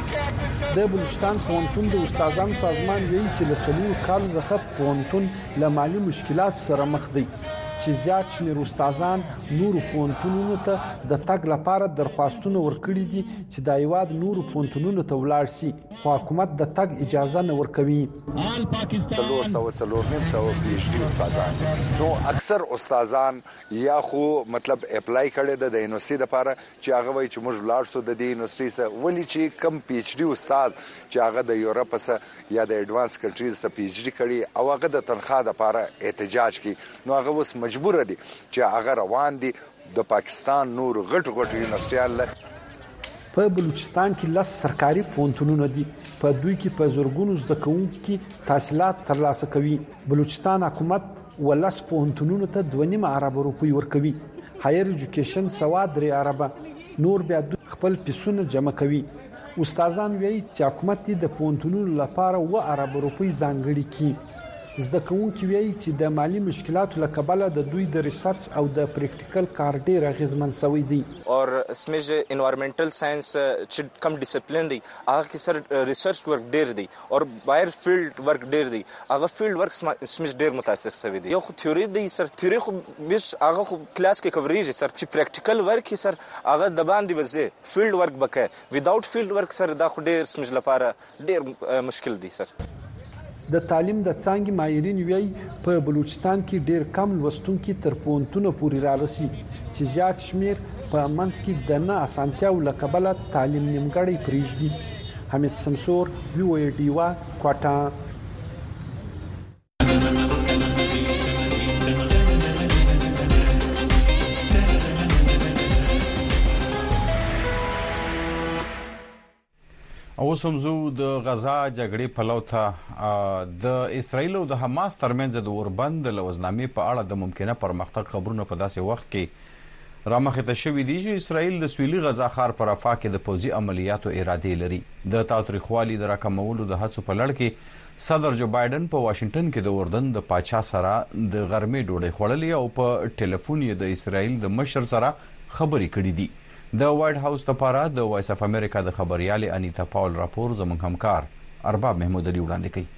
Speaker 15: د بلوچستان پوهنتون د استادانو سازمان ویلي چې له څلورو کالو څخه پوهنتون له مالي مشکلاتو سره مخ دی چې زیات شمېر استادان نورو پوهنتونونو ته د تګ لپاره درخواستونه ورکړي دي چې د هیواد نورو پوهنتونونو ته ولاړ شي خو حکومت د تګ اجازه نه ورکوي.
Speaker 18: څلور سوه څلور نیم سوه پی ایچ ډي استادان نو اکثر استادان یا خو مطلب اپلای کړي د یونیورسيټي لپاره چې هغه وایي چې موږ ولاړ شو د دې یونیورسيټي سره ولی چې کم پی ایچ ډي استاد چې هغه د یورپ سره یا د ایڈوانس کنټریز سره پی ایچ ډي کړي او هغه د تنخواه لپاره احتجاج کوي نو هغه اوس مجبور دي چې هغه روان دي د پاکستان نور غټ غټ یونیورسيټي.
Speaker 15: په بلوچستان کې لس سرکاري پوهنتونونه دي په دوی کې په زورګونو زده کوونکي تحصیلات ترلاسه کوي. بلوچستان حکومت ولس پوهنتونونو ته دوه نیم ارب روپۍ ورکوي. هایر ایجوکیشن سوا درې ارب نور بیا خپل پیسونه جمع کوي. استادان وایي چې حکومت د پوهنتونونو لپاره و ارب روپۍ ځانګړي کړي. زده کوونکي وایي چې د مالی مشکلاتو له کبله د دوی د ریسرچ او د پریکټیکل کار ډیر اغیزمن شوی دی.
Speaker 16: اور اسمه انوایرمنټل ساينس چې کم ډیسپلین دی هغه کې سر ریسرچ ورک ډیر دی او بایر فیلډ ورک ډیر دی هغه فیلډ ورک اسمه ډیر متاثر شوی دی. یو خو تھیوري دی سر تھیوري خو بیس هغه خو کلاس کې کوریج سر چې پریکټیکل ورک سر هغه د باندې بزه فیلډ ورک بکه ویداوت فیلډ ورک سر دا خو ډیر اسمه لپاره ډیر مشکل دی سر.
Speaker 15: د تعلیم د څانګې ماهرین وایي په بلوچستان کې ډیر کم لوستونکي تر پوهنتونه پورې رارسي چې زیات شمیر په منځ کې د نه اسانتیاو له کبله تعلیم نیمګړی پرېږدي. حمید سمسور وی او ای ډیوا کوټا.
Speaker 1: اوس هم زه د غزا جګړې پلو ته د اسرایل او د حماس ترمنځ د اوربند لوزنامې په اړه د ممکنه پرمختګ خبرونه په داسې وخت کې رامخته شوې دي چې اسرایل د سویلي غزا ښار په رفح کې د پوځي عملیاتو ارادې لري. د تاوتریخوالي د راکمولو د هڅو په لړ کې صدر جو بایدن په واشنگټن کې د اردن د پاچا سره د غرمې ډوډۍ خوړلې او په ټلیفون یې د اسرایل د مشر سره خبرې کړې دي. د وایټ هاوس لپاره د وایس اف امریکا د خبريال انیتا پاول راپور زموږ همکار ارباب محمود علي وړاندې کوي.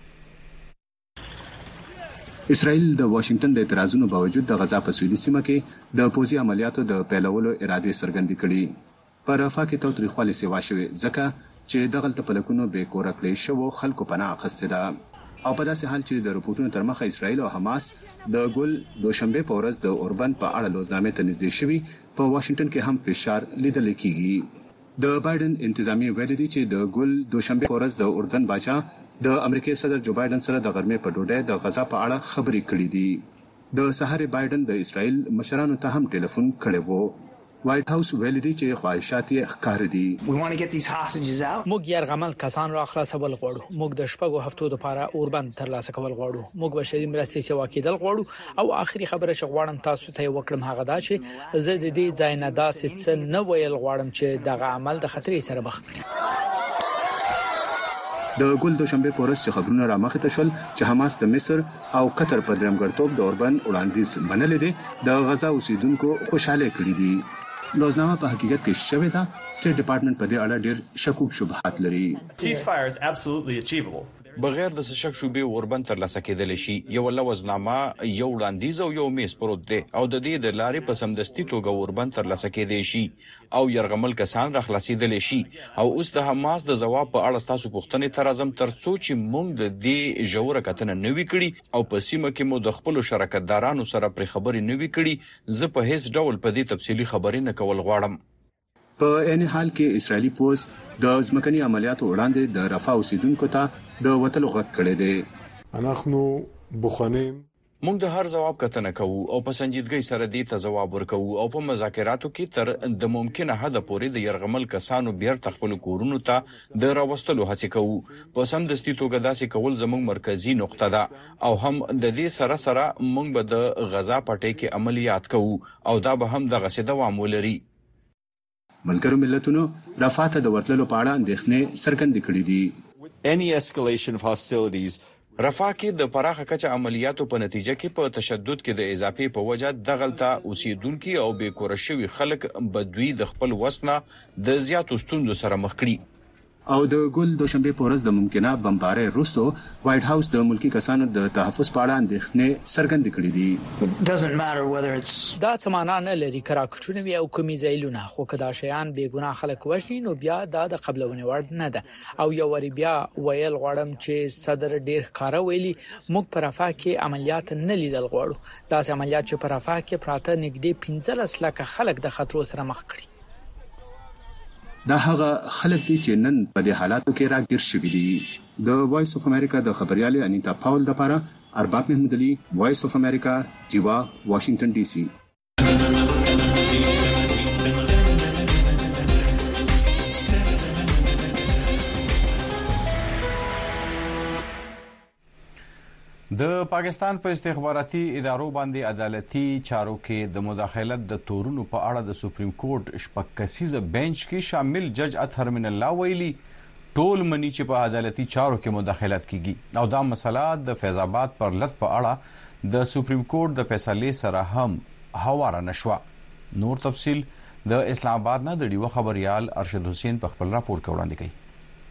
Speaker 19: اسرائیل د واشنگټن د اعتراضونو باوجود د غزا په سویلي سیمه کې د پوځي عملیاتو د پیلولو اراده څرګندې کړې. په رفح کې تاوتریخوالي سیوا شوې ځکه چې دغلته په لکونو بې کوره کړې شوو خلکو پناه اخیستې ده او په داسې حال چې د رپورټونو تر مخه اسرائیل او حماس د ګل دوشنبه په ورځ د اوربند په اړه لوزنامې ته نږدې شوي په واشنگټن کې هم فشار لیدل کېږي. د بایدن انتظامی ویلي دي چې د ګل دوشنبه په ورځ د اردن باچا د امریکای صدر جو بایدن سره د غرمې په ډوډۍ د غزا په اړه خبرې کړې دي د سهار بایدن د اسرائیل مشرانو ته هم ټلیفون کړی وو وایټ هاوس ویل دي چې خواهشات یې ښکار دي
Speaker 20: موږ يرغمل کسان را خلاصول غواړو موږ د شپږو هفتو لپاره اوربند ترلاسه کول غواړو موږ بشري مرستې سیوا کېدل غواړو او آخري خبره چې غواړم تاسو ته وکړم هغه دا چې زه د دې ځای نه داسې څه نه ویل غواړم چې دغه عمل د خطرې سره مخ کړي
Speaker 19: د ګل دوشنبه پورس چې خبرونه را مخه تشول چې حماس د مصر او قطر په درمګړتوب د اوربند وړاندیز منل دي د غزا اوسیدونکو خوشاله کړي دي روزنامه په حقیقت کې شوې ده سټیټ ډپارټمنټ په دې اړه ډېر شکوک شبهات لري
Speaker 1: ceasefire is absolutely achievable بغیر د شک شوبې اوربند تر لاسه کېدل شي یو لوزنامه یو وړاندیز او یو میز پروت دی او د دې د لارې په سمدستي توګه اوربند تر لاسه کېدل شي او يرغمل کسان را خلاصېدل شي او اوس د حماس د جواب په اړه تاسو پوښتنې تر اعظم تر څو چې موږ د دې جوړه کتنه نوي کړي او په سیمه کې مو د خپل شراکتدارانو سره پر خبرې نوي کړي زه په هیڅ ډول په دې تفصيلي خبرې نه کول غواړم
Speaker 19: په ان حال کې اسرائیلي پوز د ځمکني عملیاتو وړاندې د رفاه اوسیدونکو ته د وټلو غږ کړی دی
Speaker 21: انخنو بوخانیم
Speaker 1: موږ د هر جواب کتنه کوو او په سنجیدګۍ سره دې ته جواب ورکوو او په مذاکراتو کې تر د ممکنه حد پورې د يرغمل کسانو بیرته خپل کورونو ته د راوستلو هڅه کوو په سمدستي توګه داسې کول زموږ مرکزی نقطه ده او هم د دې سره سره موږ به د غزا پټۍ کې عملیات کوو او دا به هم د غسه دوام ولري
Speaker 19: ملګرو ملتونو رفاه ته د ورتلو په اړه اندېښنې څرګندې کړې دي
Speaker 1: any escalation of hostilities رفاه کې د پراخه کچه عملیاتو په نتیجه کې په تشدد کې د اضافي په وجه دغلطه اوسیدونکو او بیکور شوی خلک بدوی د خپل وسنه د زیاتو ستوندو سره مخ کړي
Speaker 19: او د ګل دوشنبه پورس د ممکنه بمبارۍ وروسته وایټ هاوس د ملکی کسانو د تحفظ په اړه اندېښنې څرګندې کړې
Speaker 20: دي دا څه معنا نه لري کراکټونه وی او کومي ځایلونه خو کدا شیان بے ګناه خلک وژني نو بیا دا د قبلونه ورد نه ده او یو ور بیا ویل غواړم چې صدر ډیر ښکارا ویلي موږ پر رفاه کې عملیات نه لیدل غواړو دا عملیات چې پر رفاه کې پراته نږدې پنځلس لک خلک د خطر سره مخ کړي
Speaker 19: دا هغه خلک دي چې نن په دې حالاتو کې راګیر شوي دي د وایس اف امریکا د خبريالې انیتا پاول د لپاره ارباب محمود علي وایس اف امریکا جیوا واشنگټن ډي سي
Speaker 1: د پاکستان په استخباراتي ادارو باندې عدالتي چارو کې د مداخلت د تورونو په اړه د سپریم کورټ شپږ کسیزه بنچ کې شامل جج اطهر من الله ویلي ټول منی چې په عدالتي چارو کې مداخلت کیږي او دا مسله د فیض آباد پر لټ په اړه د سپریم کورټ د فیصلې سره هم هواره نشوه نور تفصيل د اسلام آباد نه د ډیو خبريال ارشد حسین په خپل راپور کې وړاندې کړي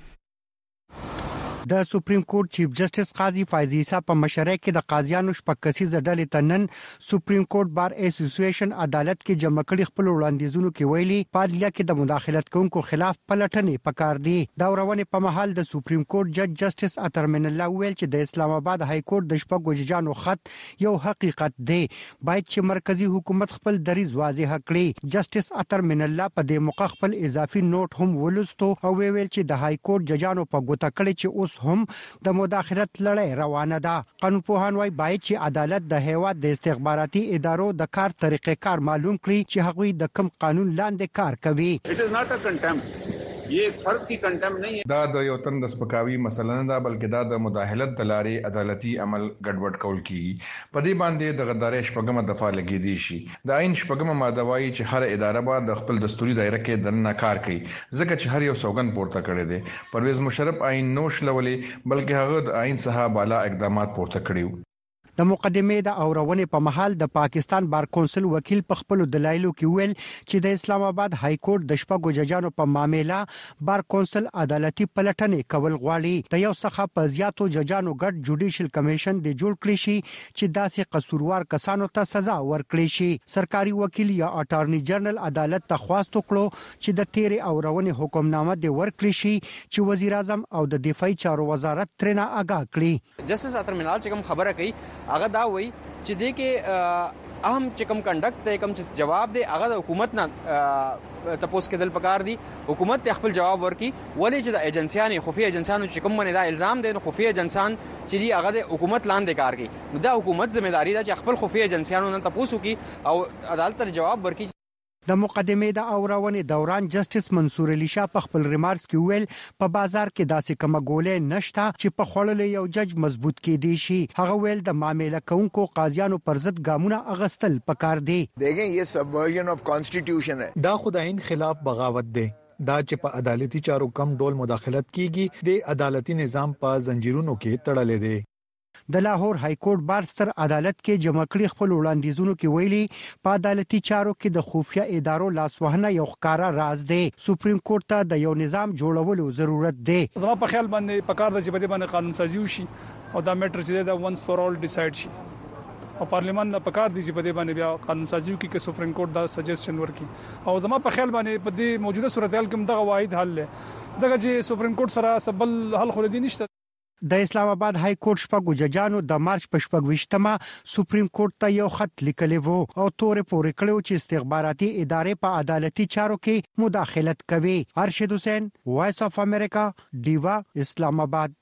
Speaker 22: د سپریم کورټ چیف جسټس قاضي فایض عیسی په مشرۍ کې د قاضیانو شپږ کسیزه ډلې تنن سپریم کورټ بار اسوسییشن عدالت کې جمع کړي خپل وړاندیزونو کې ویلي پادلیا کې د مداخلت کوونکو خلاف پلټنې پکار دي دا ورونه په محل د سپریم کورټ جج جسټس اطهر من الله ویل چې د اسلام آباد های کورټ د شپږ ججانو خط یو حقیقت دی باید چې مرکزی حکومت خپل دریز واضح کړي جسټس اطهر من الله په دې موقع خپل اضافي نوٹ هم ولستو او ویل چې د های کورټ ججانو په ګوته کړي چې هم د مداخلت لړۍ روانه ده قانون پوهان وايي باید چې عدالت د هیواد د استخباراتي ادارو د کار طریقې کار معلوم کړي چې هغوی د کم قانون لاندې کار کوي
Speaker 23: It is not a contempt. یہ ایک فرد کی کنټم نه ہے
Speaker 24: دا د یو تن د سپکاوي مسله نه ده بلکې دا د مداخلت د لارې عدالتي عمل ګډوډ کول کیږي په دې باندې د غدارې شپږمه دفعه لګې دي شي د عین شپږمه ماده وايي چې هر اداره به د خپل دستوري دایره کې دننه کار کوي ځکه چې هر یو سوګند پورته کړی دی پرویز مشرف عین نوش لولې بلکې هغه د عین څخه بالا اقدامات پورته کړیو
Speaker 22: د مقدمې د اورونې په محل د پاکستان بار کونسل وکیل په خپل دلایلو کې ویل چې د اسلام آباد های کورټ د شپږو ججانو په معاملې بار کونسل عدالتي پلټنې کول غواړي د یو څخه په زیاتو ججانو ګډ جوډیشل کمیشن د جوړ کړی شي چې داسې قصوروار کسانو ته سزا ورکړي شي سرکاري وکیل یا اټارنی جنرال عدالت ته خواست وکړو چې د تیرې اورونې حکمنامه د ورکړي شي چې وزیر اعظم او د دفاعي چارو وزارت ترنه آگاه کړي
Speaker 25: جسټس اطهر من الله چې کوم خبره کوي هغه دا وایي چې د کې
Speaker 2: اهم چې کوم کنډکټ دی کوم چې جواب دی هغه د حکومت نه تپوس کېدل پکار دي. حکومت ته خپل جواب ورکړي ولې چې د ایجنسیانو خفي ایجنسیانو چې کوم باندې دا الزام دی نو خفي ایجنسیان چې دی هغه د حکومت لاندې کار کوي. نو دا حکومت ځمېداري ده چې خپل خفي ایجنسیانو نه تپوس وکړي او عدالت ته جواب ورکړي.
Speaker 22: د مقدمې د اورونې دوران جسټس منصور علي شاه په خپل ریمارکس کې ویل په بازار کې داسې کومه ګولې نشته چې په خړلې یو جج مضبوط کې دی شي. هغه ویل د معاملې کوونکو قاضیانو پر ضد ګامونه اغستل پکار دي.
Speaker 3: دیکھیں یہ سبورژن اف کانسټیټیوشن ہے.
Speaker 5: دا خداین خلاف بغاوت دی. دا چې په عدالتي چارو کم ډول مداخلت کیږي د عدالتي نظام په زنجیرونو کې تړلې دي.
Speaker 22: د لاهور های کورټ بار ستر عدالت کې جمع کړي خپل وړاندیزونو کې ویلي په عدالتي چارو کې د خفیه ادارو لاسوهنه یو ښکارا راز دی. سپریم کورټ ته د یو نظام جوړولو ضرورت دی.
Speaker 6: زما په خیال باندې پکار د چې په دې باندې قانون سازي وشي او دا میټر چې دا ونس فور اول ډیسایډ شي او پارلیمان نه پکار دي چې په دې باندې بیا قانون سازي وکړي چې سپریم کورټ دا سجیشن ورکړي. او زما په خیال باندې په دې موجوده صورتحال کې دغه واحد حل دی ځکه چې سپریم کورټ سره سبل حل خو دې نشته.
Speaker 22: د اسلام آباد های کورټ شپږ ججانو د مارچ په شپږ سپریم کورټ ته یو خط لیکلی وو او تورې پورې کړو چې استخباراتي ادارې په عدالتي چارو کې مداخلت کوي. ارشد حسین، وایس اف امریکا، ډیوا، اسلام آباد.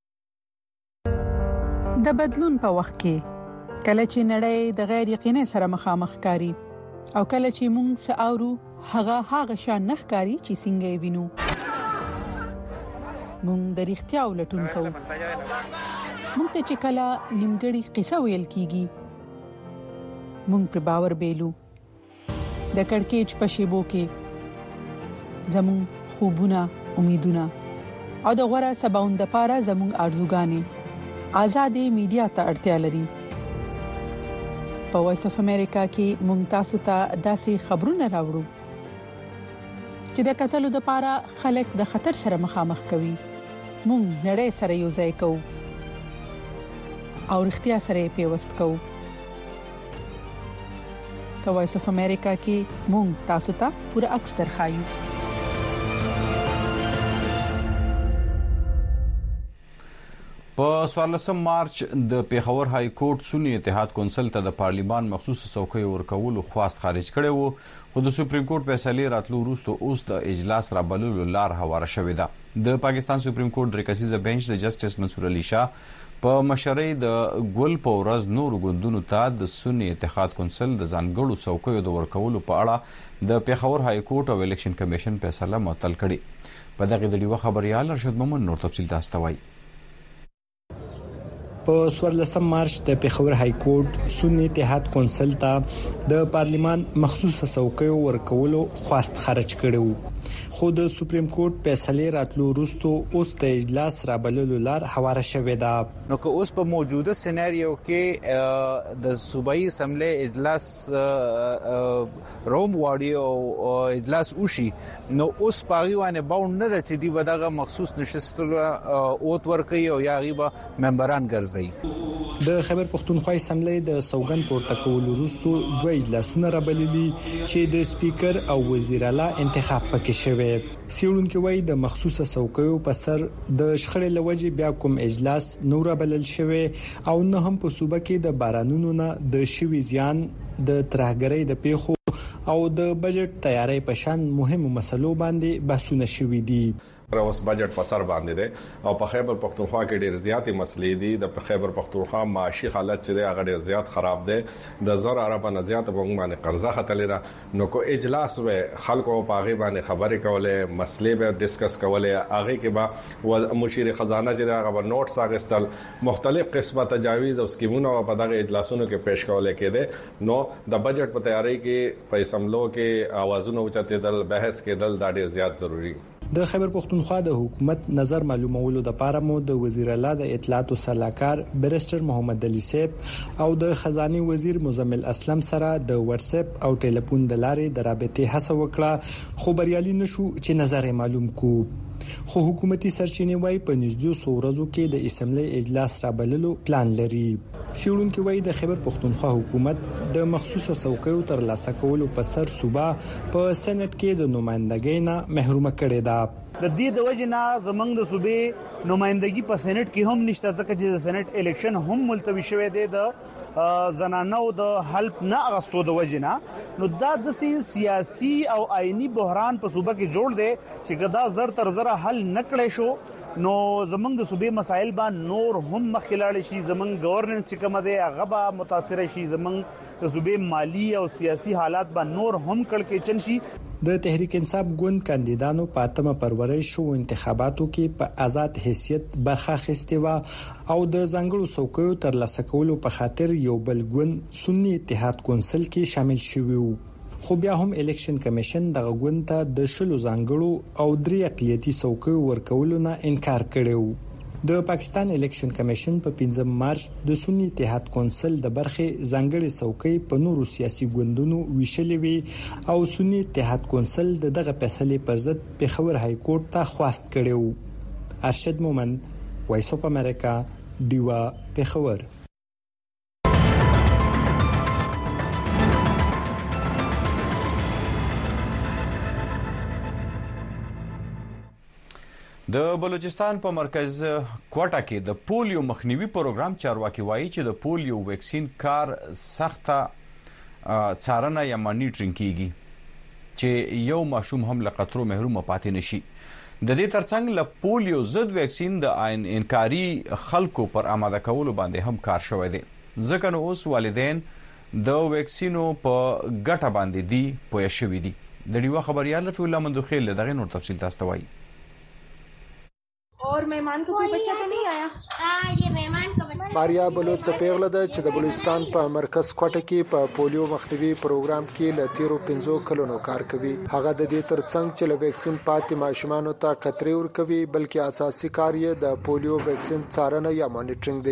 Speaker 25: د بدلون په وخت کې کله چې نړۍ د غیر یقیني سره مخامخ کاری او کله چې موږ ساورو هغه هغه شان نخکاری چې څنګه وینو مونږ د اړتیا ولټون کوو. مونږ ته چې کله نیمګړی قصه ویل کیږي مونږ په باور بیلو. د کڑکېچ په شیبو کې زمون خوبونه، امیدونه او د غوړه سباوند لپاره زمون ارزوګانې آزادې میډیا ته اړتیا لري. په وایس اف امریکا کې مونږ تاسو ته داسې خبرونه راوړو چې د قتل لپاره خلک د خطر سره مخامخ کوي. مونږ نړۍ سره یو ځای کوو او اړتیا سره پیوست کوو. په وایس اف امریکا کې مونږ تاسو ته پوره عکس درخایو.
Speaker 1: په څوارلسم مارچ د پیښور های کورټ سنی اتحاد کونسل ته د پارلیمان مخصوص څوکۍ ورکولو خواست خارج کړي وو خو د سپریم کورټ فیصله راتلو وروسته اوس د اجلاس را بللو لار هواره شوې ده. د پاکستان سپریم کورټ درې کسیزه بنچ د جسټس منصور علي شاه په مشرۍ د ګل په ورځ نور غوندونو ته د سنی اتحاد کونسل د ځانګړو څوکیو د ورکولو په اړه د پیښور های کورټ او الیکشن کمیشن فیصله معطل کړي. په دغه د ډیوه خبريال ارشد محمد نور تفصیل تاسو وایي.
Speaker 26: په څوارلسم مارچ د پیښور های کورټ سنی اتحاد کونسل ته د پارلیمان مخصوصه څوکۍ ورکولو خواست خارج کړو خو د سپریم کورټ فیصله راتلو وروسته اوس د اجلاس را بللو لار هواره شوې ده.
Speaker 9: نو که اوس په موجوده سيناريو کې د صوبایي اسمبلی اجلاس روم واړي او اجلاس وشي نو اوس پاغي باندې باوند نه د چې دی بدغه مخصوص نشستلو اوت ورکي او یا غیبه ممبران ګرځي.
Speaker 26: د خیبر پختونخوا اسمبلی د سوګن پورته کول وروسته دوه اجلاسونه را بللي چې د سپیکر او وزیر اعلی انتخاب پکې شوی. سیړونکو وایي د مخصوصه څوکیو په سر د شخړې لوجې بیا کوم اجلاس نور بلل شوی او نه هم په صوبه کې د بارانونو نه د شوی زیان د ترهګرۍ د پیښو او د بجټ تیاری په شان مهمو مسلو باندې بحثونه شوي دي.
Speaker 27: اوس بجټ په سر باندې ده او په خیبر پختونخوا کې ډېر زیاتې مسلې دي. د خیبر پختونخوا معاشي حالت چې دی هغه ډېر زیات خراب دی. د زر عربه نه زیات په باندې قرضه خطلې ده نو کو اجلاس و خلکو په هغه باندې خبرې کولې مسلې به ډیسکس کولې هغه کې به مشیر خزانه چې هغه نوټس اغستل مختلف قسمه تجاویز او سکیمونه په دغه اجلاسونو کې پیش کولې کېده. نو د بجټ په تیاری کې په اسمبلو کې اوازونه اوچتېدل بحث کېدل دا ډېر زیات ضروری.
Speaker 26: د خیبر پختونخوا د حکومت نظر معلومولو د پاره مو د وزیر اعلی د اطلاعات او سلاکار بیرسټر محمد علي سیب او د خزانه وزیر مزمل اسلم سره د واتس اپ او ټلیفون د لارې د رابطې هڅه وکړه خو بریالي نشو چې نظر معلوم کو. خو حکومتي سرچینې وای په نږدې څو ورځو کې د اسمبلی اجلاس را بللو پلان لري. سیړونکو وای د خیبر پختونخوا حکومت د مخصوصه څوکیو تر لاسه کولو په سر صوبه په سېنات کې د نمائندګۍ نه محروم کړي ده.
Speaker 9: د دې د وجه نه زمنګ د صوبې نمائندګي په سېنات کې هم نشته ځکه چې د سېنات الیکشن هم ملتوي شوی دی. د زنانو د هلپ نه اغستو د وجنه نو دا د سیاسي او آئینی بحران په صوبه کې جوړ دی چې دا زر تر زر حل نکړې شو نو زمونږ د صوبې مسایل به نور هم مخکلاړ شي زمونږ گورننس چې کوم دی هغه به متاثر شي زمونږ د صوبې مالی او سیاسي حالات به نور هم کړکېچن شي
Speaker 26: د تحریک انصاف ګوند کاندیدانو په اتمه فروری شو انتخاباتو کې په آزاد حیثیت برخه اخیستې و او د ځانګړو څوکیو تر لاسه کولو په خاطر یو بل ګوند سنی اتحاد کونسل کې شامل شوی وو خو بیا هم الیکشن کمیشن د غوند ته د شلو ځانګړو او درې اقلیتي څوکیو ورکولو نه انکار کړو د پاکستان الیکشن کمیشن په پنځم مارچ د سنی اتحاد کونسل د برخه ځانګړي څوکۍ په نورو سیاسي ګوندونو ویشلې وي او سنی اتحاد کونسل دغه فیصله پر ضد پیښور های کورټ ته خواست کړو ارشد مومن وایس اف امریکا دیوا پیښور
Speaker 1: د بلوچستان په مرکز کوټه کې د پولیو مخنیوي پروګرام چارواکي وایي چې د پولیو ویکسین کار سخته څارنه یا مانیټرینګ کیږي چې یو ماشوم هم له خطرو محروم پاتې نشي د دې ترڅنګ له پولیو ضد ویکسین د انکاري خلکو پر آماده کولو باندې هم کار شوی دی ځکه نو اوس والدین د ویکسینو په ګټه باندې دی پوه شوي دي د ډیوا خبريال رفیع الله مندوخیل دغه نور تفصیل تاسو ته وایي
Speaker 4: और मेहमान को कोई बच्चा तो नहीं आया हां ये मेहमान का बच्चा
Speaker 21: ماریا بلوچ پیغله ده چې د بلوچستان په مرکز کوټه کې په پولیو مخنیوي پروګرام کې ل تیرو پنځو کلونو کار کوي هغه د دې ترڅنګ چې ل ویکسین پاتې ماشومان ته خطرې ور کوي بلکې اساسي کار یې د پولیو ویکسین څارنه یا مانیټرینګ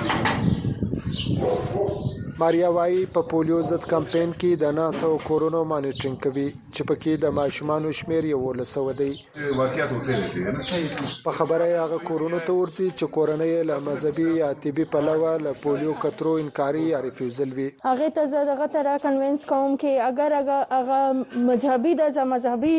Speaker 21: دی ماریا وايي په پولیو ضد کمپاین کې د ناسو کورونا مانیټرینګ کوي چې پکې د ماشومان شمیر یو لسو دی
Speaker 24: واقعیت وکړي
Speaker 21: په خبره هغه کورونا ته ورځي چې کورنۍ له مذهبي یا طبي پلوه له پولیو کترو انکاري یا ریفیوزل وي
Speaker 4: هغه ته زه دغه تر کنوینس کوم کې اگر هغه مذهبي د مذهبي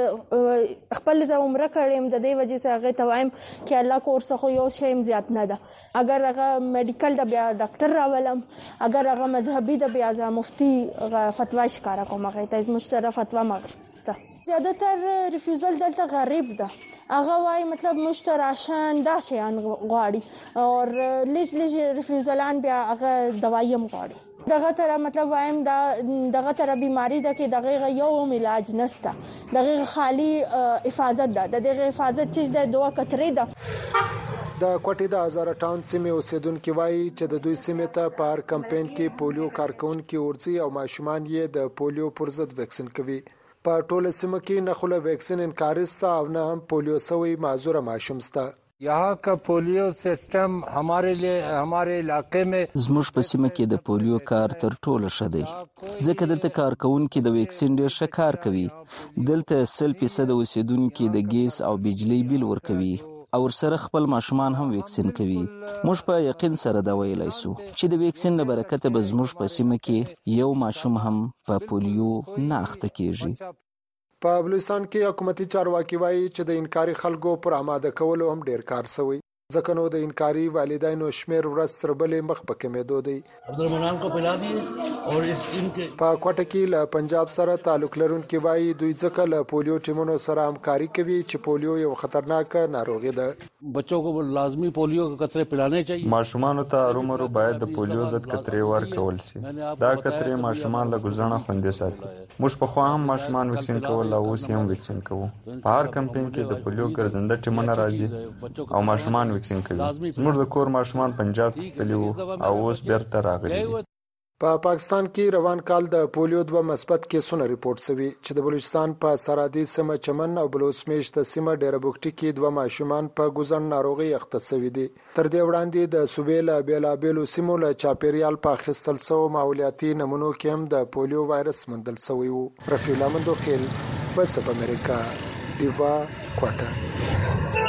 Speaker 4: خپل ز عمره کړم د دې وجې سره هغه توایم چې الله کورس خو یو شیم زیات نه ده اگر هغه میډیکل د بیا ډاکټر راولم اگر هغه مذهبي د بیا ځا مفتي فتوا ښکارا کوم هغه ته مشترک فتوا مغسته زیاده تر ریفیوزل دلته غریب ده هغه وايي مطلب مشتراشان دا شیان غواړي او لږ لږ ریفیوزلان بیا هغه دوايي غواړي دغه تر مطلب وایم دا دغه تر بیماری ده کې دغه یو علاج نسته دغه خالی حفاظت ده دغه حفاظت چې د دوه کترې ده
Speaker 21: د کوټې د هزار ټاون سیمه اوسیدونکو وایي چې د دوی سیمه ته په هر کمپاین کې پولیو کارکونکو ورځي او ماشومان یې د پولیو پر ضد ویکسین کوي په ټوله سیمه کې نه خله ویکسین انکارسته او نه هم پولیو سوی معذور ماشوم سته
Speaker 7: यहाँ का पोलियो सिस्टम हमारे लिए हमारे इलाके में
Speaker 8: زموږ په سیمه کې د پولیو کار تر ټولو ښه دی ځکه دلته کارکونکو د ویکسین ډیر ښه کار کوي دلته سل فیصد اوسیدونکو د ګیس او بجلی بیل ورکوي او سره خپل ماشومان هم ویکسین کوي موږ په یقین سره دا ویلای شو چې د ویکسین له برکت به زموږ په سیمه کې یو ماشوم هم په پولیو نه اخته کیږي
Speaker 21: په بلوچستان کې حکومتي چارواکي وایي چې د انکاري خلکو پر آماده کولو هم ډیر کار شوی ځکه نو د انکاري والدینو شمیر ورځ سره بلې مخ په کمیدو دی
Speaker 10: عبدالرحمن کو پلا دی اور اس ان کے
Speaker 21: په کوټه کې له پنجاب سره تعلق لرونکي وایي دوی ځکه له پولیو ټیمونو سره همکاري کوي چې پولیو یو خطرناک ناروغي ده
Speaker 10: بچوں کو لازمی پولیو کے قطرے پلانے چاہیے
Speaker 12: ماشومان ته ارومرو باید د پولیو ضد قطرې ورکول شي دا قطرې ماشومان له ګزړه خوندې ساتي موږ په خوا هم ماشومان ویکسین کول او اوس هم ویکسین کوو په هر کمپاین کې د پولیو ګرځنده ټیمونه راځي او ماشومان ویکسین کوي زموږ د کور ماشومان پنجاب ته تللی وو او اوس بیرته راغلي
Speaker 21: په پاکستان کې روان کال د پولیو دوه مثبت کیسونه ریپورت شوي چې د بلوچستان په سرحدي سیمه چمن او بلوچمیش د سیمه ډیره بوکټي کې دوه ماشومان په ګوزن ناروغي اخته شوي دي تر دې وړاندې د صوبې له بیلابېلو سیمو له چاپیریال په اخیستل شوو ماحولیاتي نمونو کې هم د پولیو وایرس موندل شوی وو رفیع الله مندوخیل وایس اف امریکا دیوا کوټه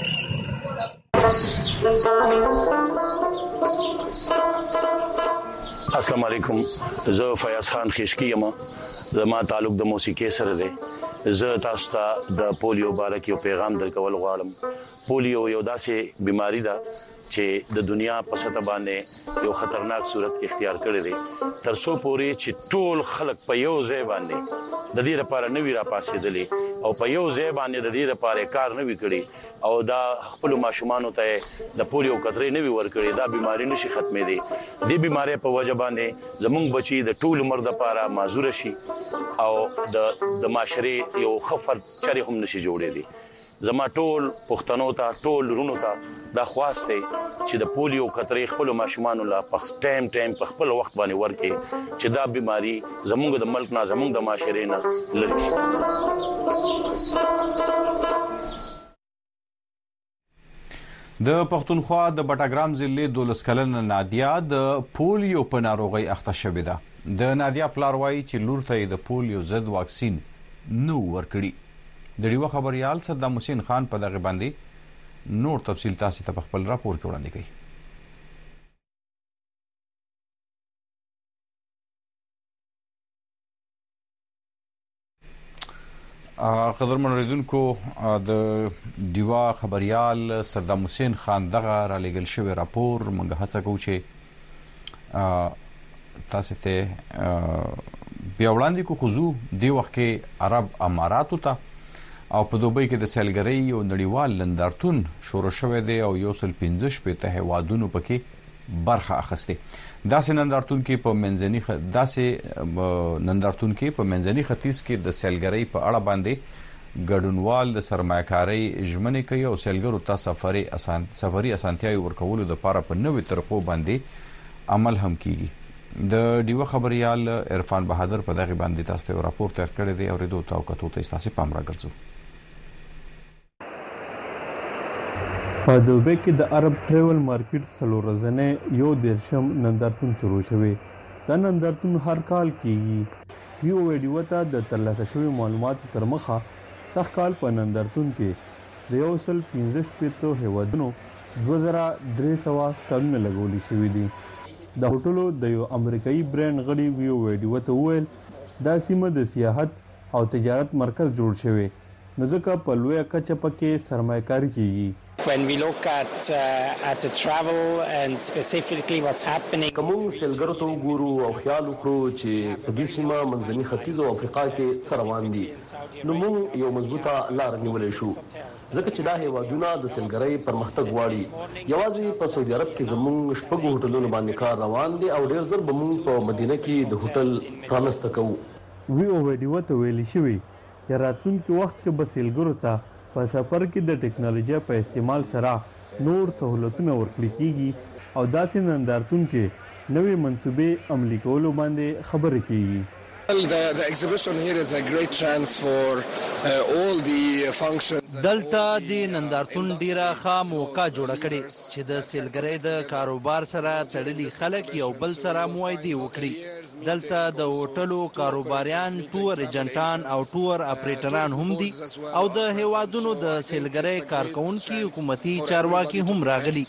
Speaker 13: السلام علیکم زه فیاض خان خشکی یم زما تعلق د موسیقي سره دی زه تاسو ته د پولیو باره کې یو پیغام درکول غواړم پولیو یو داسې بیماری ده چې د دنیا په سطح باندې یو خطرناک صورت اختیار کړی دی ترڅو پورې چې ټول خلک په یو ځای باندې د دې لپاره نوی را پاسېدلی او په یو ځای باندې د دې لپاره کار نوی کړی او دا خپل ماشومان ته د پولیو قطرې نوی ورکړي دا بيماري نشي ختمې دي د بيمارۍ په وجه باندې زمونږ بچي د ټول عمر لپاره معذور شي او د د معاشري یو خفر چرې هم نشي جوړې دي زما ټول پښتنو ته ټول رونو ته دا خواسته چې د پولیو قطرې خپل ماشومان لا په ټایم ټایم په خپل وخت باندې ورکړي چې دا بيماري زمونږ د ملک نه زمونږ د معاشري نه لري شي
Speaker 1: د پښتونخوا د بټاګرام ضلع دولس کلنه نادیا د پولیو په ناروغي اخته شوې ده د نادیا پلار وايي چې لور ته د پولیو ضد واکسین نو ورکړي د ډیوه خبريال صدام حسین خان په دغه باندې نور تفصیل تاسو ته په خپل راپور کې وړاندې کړي قدرمن اوریدونکو د ډیوا خبريال صدام حسین خان دغه را لګل شوی راپور موږ هڅه کوو چې تاسو ته بیا وړاندې کو خو دی وخت کې عرب اماراتو ته او په دوبۍ کې د سیلګرۍ یو نړیوال لندارتون شروع شوی دی او یو سل پنځه شپږ هیوادونو پکې برخه اخیسته داسې نندارتون کې په منځني خ... داسې نندارتون کې په منځني ختیځ کې د سیلګرۍ په اړه باندې ګډونوال د سرمایه‌کارۍ ژمنې کوي او سیلګرو ته سفري اسان سفري اسانتیاوي ورکولو لپاره په نوې طریقو باندې عمل هم کیږي د ډیوه خبريال عرفان بهادر په دغه باندې تاسو ته راپور تیار کړی دی او ریدو تاو کتو ته تاسو پام راګرځو
Speaker 11: په دوبۍ کې د عرب ټریول مارکیټ څلور ورځې یو دیرشم نندارتون شروع شوی دا نندارتون هر کال کیږي یو ویډیو ته د ترلاسه شوی معلوماتو تر مخه سخت کال په نندارتون کې د یو سل پنځه شپږ هیوادونو دوه زره درې سوه سټالونه لګولي شوي دي د هوټلو د یو امریکایي برانډ غړي ویو ویډیو ته وویل دا سیمه د سیاحت او تجارت مرکز جوړ شوی نو ځکه په لویه کچه پکې سرمایه‌کاري کیږي
Speaker 14: When we look at uh, at the travel and specifically what's happening
Speaker 15: کوم سیلګرو ته وګورو او خیال وکړو چې په دې سیمه منځني ختیځ او افریقا کې څه روان دي نو موږ یو مضبوطه لار نیولای شو ځکه چې دا هیوادونه د سیلګرۍ پرمختګ غواړي یوازې په سعودي عرب کې زموږ شپږ هوټلونو باندې کار روان دي او ډېر زر به موږ په مدینه کې د هوټل پرانسته کوو
Speaker 11: ویو ویډیو ته ویل شوی چې راتلونکي وخت کې به سیلګرو ته په سفر کې د ټیکنالوژي په استعمال سره نور سہولتونه ورکړي کیږي او داسې نندارتون کې نوې منصوبې عملي کولو باندې خبرې کیږي
Speaker 16: The, the exhibition here is a great chance for uh, all the functions.
Speaker 17: دلته د نندارتون ډیره ښه موقع جوړه کړې چې د سیلګرۍ د کاروبار سره تړلي خلک یو بل سره موایدې وکړي دلته د هوټلو کاروباریان ټور ایجنټان او ټور اپریټران هم دي او د هیوادونو د سیلګرۍ کارکونکي حکومتي چارواکي هم راغلي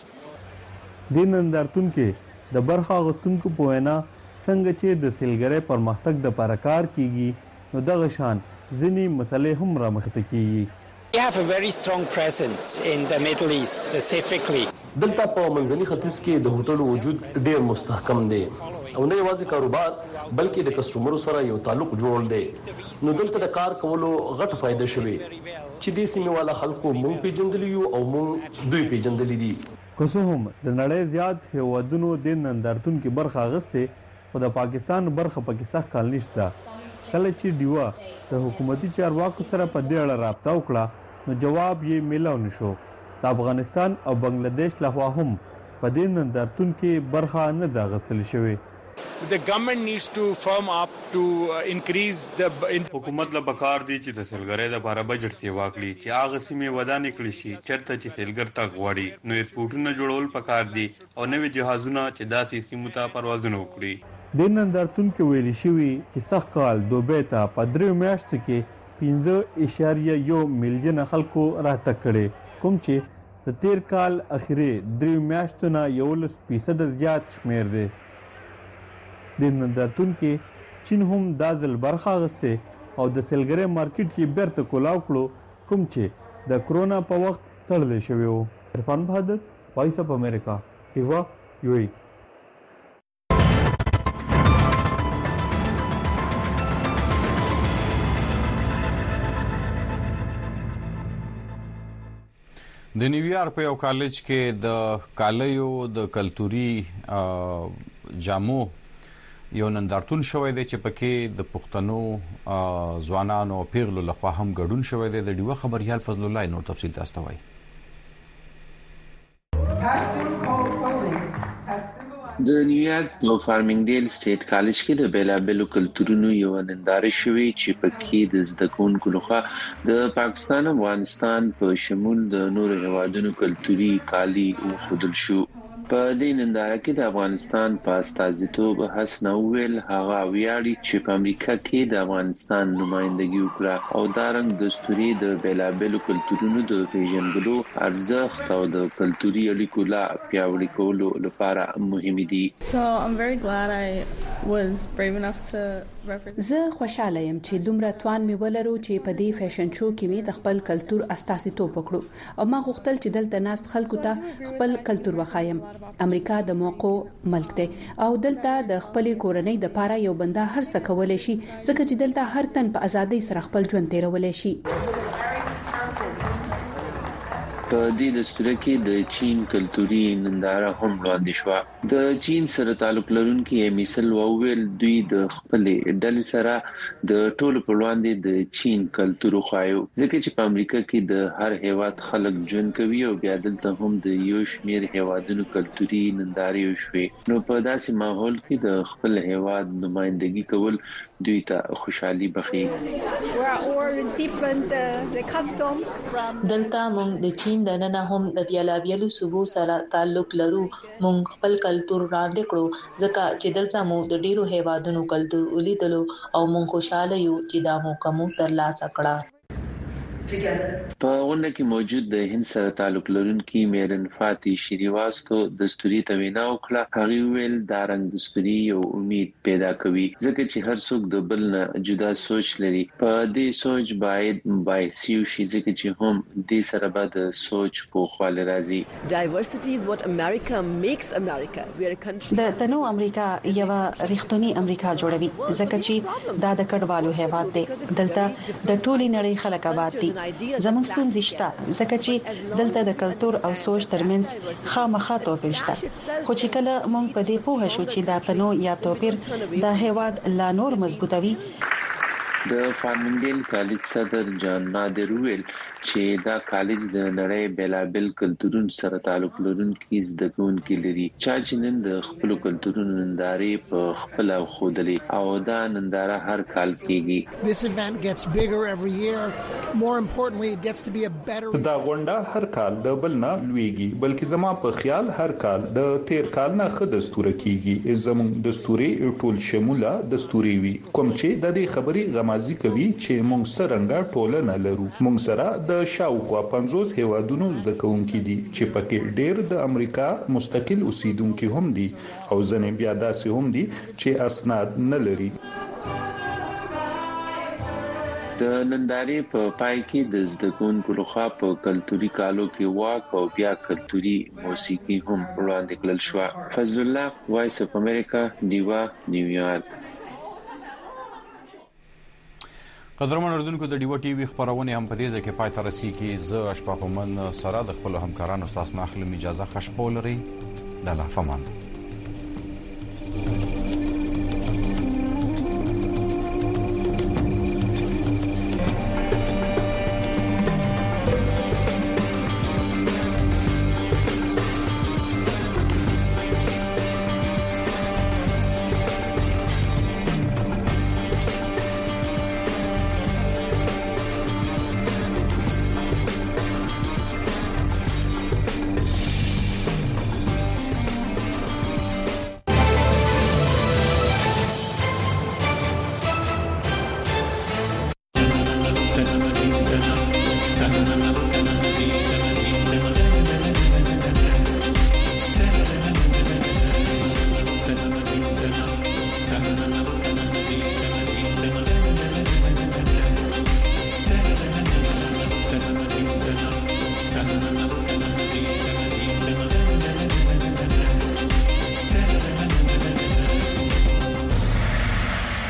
Speaker 11: د نندارتون کې د برخه غوښتونکو په وینا څنګه چې د سیلګرۍ پرمختګ د لپاره کار کیږي نو دغه شان ځینې مسلې هم رامخته کیږي
Speaker 14: We have a very strong presence in the Middle East specifically.
Speaker 15: دلته په منځني ختیځ کې د هوټلو وجود ډېر مستحکم دی او نه یوازې کاروبار بلکې د کسټمرو سره یو تعلق جوړ دی نو دلته د کار کولو غټ فائدہ شوي چې دې سیمې والا خلکو مونږ پیژندلی یو او مونږ دوی پیژندلی دي
Speaker 11: که څه هم د نړۍ زیات هیوادونو د نندارتون کې برخه اخیستې خو د پاکستان برخه پکې سخت کال نشته کله چې ډیوا د حکومتي چارواکو سره په دې اړه رابطه وکړه نو جواب یې میلاو نشو د افغانستان او بنگلاديش لخوا هم په دې نندارتون کې برخه نه ده اخیستل شوې
Speaker 18: The government needs to firm up to increase the
Speaker 20: حکومت له پکار دی چې د سیلګرۍ لپاره بجټ سیوا کړي چې هغه سیمې ودانې کړي شي چیرته چې سیلګر تګ غواړي نو ایرپورټونه جوړول پکار دي او نوې جهازونه چې داسې سیمو ته پروازونه وکړي
Speaker 11: د نندارتون کې ویلي شوی چې سخت کال دوبۍ ته په درې میاشتو کې پنځه اعشاریه یو میلیون خلکو راتګ کړي کوم چې د تیر کال اخیری درې میاشتو نه یولس فیصد زیات شمیر دی د نندارتون کې چین هم دا ځل برخه اخیسته او د سیلګرۍ مارکیټ یې بیرته کولاو کړو کوم چې د کرونا په وخت تړلی شوی و عرفان بهادر وایس اف امریکا ایوا یو ای.
Speaker 1: د نیویارک په یو کالج کې د کالیو د کلتوري جامو یو نندارتون شوی دی چې پکې د پښتنو ځوانانو او پیغلو لخوا هم ګډون شوی دی. د ډیوه خبريال فضل الله نور تفصیل تاسو ته وایي.
Speaker 2: د نیویارک په فارمینګډیل سټیټ کالج کې د بیلابلو کلتورونو یو ننداره شوې چې پکې د زده کوونکو لخوا د پاکستان او افغانستان په شمول د نورو هیوادونو کلتوري کالي وښودل شو. په دې ننداره کې د افغانستان په استازیتوب حسن ویل هغه ویاړي چې په امریکا کې د افغانستان نمائندګي وکړه او دا رنګ دستوري د بیلابلو کلتورونو د پیژندلو ارزښت او د کلتوري اړیکو لا پیاوړي کولو لپاره مهم دي.
Speaker 3: So I'm very glad I was brave enough to represent.
Speaker 5: زه خوشاله یم چې دومره توان مې ولرو چې په دې فیشن شو کې مې د خپل کلتور استازیتوب وکړو او ما غوښتل چې دلته ناس خلکو ته خپل کلتور وښایم. امریکا د موقع ملک دی او دلته د خپل کورنۍ د پاره یو بنده هر څه کولای شي ځکه چې دلته هر تن په ازادۍ سره خپل ژوند تیرولای شي.
Speaker 2: په دې دستور کې د چین کلتوري ننداره هم وړاندې شو. د چین سره تعلق لرونکي میسل وویل دوی د خپل ډلې سره د ټولو په وړاندې د چین کلتور خوایو ځکه چې په امریکا کې د هر هیواد خلک ژوند کوي او بیا دلته هم د یو شمیر هیوادونو کلتوري نندارې وشوي. نو په داسې ماحول کې د خپل هیواد نمائندګي کول دوی ته خوشحالي بخي.
Speaker 6: دلته موږ د چین د نن هم د بیلابیلو صوبو سره تعلق لرو. موږ خپل کلتور وړاندې کړو ځکه چې دلته مو د ډیرو هیوادونو کلتور ولیدلو او موږ خوشاله یو چې دا مو کوم ترلاسه کړه.
Speaker 2: په غونډه کې موجود د هند سره تعلق لرونکي میرن فاتی شریواستو دستوري ته وینا وکړه. هغه ویل دا رنګ دستوري یو امید پیدا کوي ځکه چې هر څوک د بل نه جدا سوچ لري. په دې سوچ باید مباحثې وشي ځکه چې هم دې سره به د سوچ پوخوالی راځي.
Speaker 19: Diversity is what America makes America. We are a country.
Speaker 22: د تنوع امریکا یو ریښتونی امریکا جوړوي ځکه چې دا د کډوالو هیواد دی. دلته د ټولې نړۍ خلک آباد دي. زموږ ستونزې شته ځکه چې دلته د کلتور او سوچ ترمنځ خامخا توپیر شته. خو چې کله موږ په دې پوه شو چې دا تنوع یا توپیر د هیواد لا نور مضبوطوي.
Speaker 2: د فارمینګډیل کالج صدر جان نادر ویل چې دا کالج د نړۍ بیلابل کلتورونو سره تعلق لرونکي زده کوونکي لري چې نن د خپل کلتورونو نندارې په خپل خودلې او دا ننداره هر کال کیږي.
Speaker 23: This event gets bigger every year. More importantly, it gets to be a better.
Speaker 28: دا غونډه هر کال د بل نه لویږي بلکې زما په خیال هر کال د تیر کال نه ښه دستور کیږي. زموږ دستوري ټول شموله دستوري وي کوم چې د دې خبري غمازي کوي چې موږ سرنګ ټولنه لرو. موږ سره د شاوخوا پنځوس هیوادونو زده کوونکي دي چې پکې ډېر د امریکا مستقل اوسیدونکي هم دي او ځنې بیا داسې هم دي چې اسناد نه لري.
Speaker 2: د نندارې په پای کې د زده کوونکو لخوا په کلتوري کالو کې واک او بیا کلتوري موسیقي هم وړاندې کړل شو. فضل الله وایس اف امریکا دیوا نیویارک.
Speaker 1: قدرمن اردوونکو د ډیو ټي وی خبرونه هم په دې ځکه پای ته رسیدي. زه اشفاق من سره د خپل همکارانو تاسو نه اخلم اجازه. خوشبو لري. د الله فمان.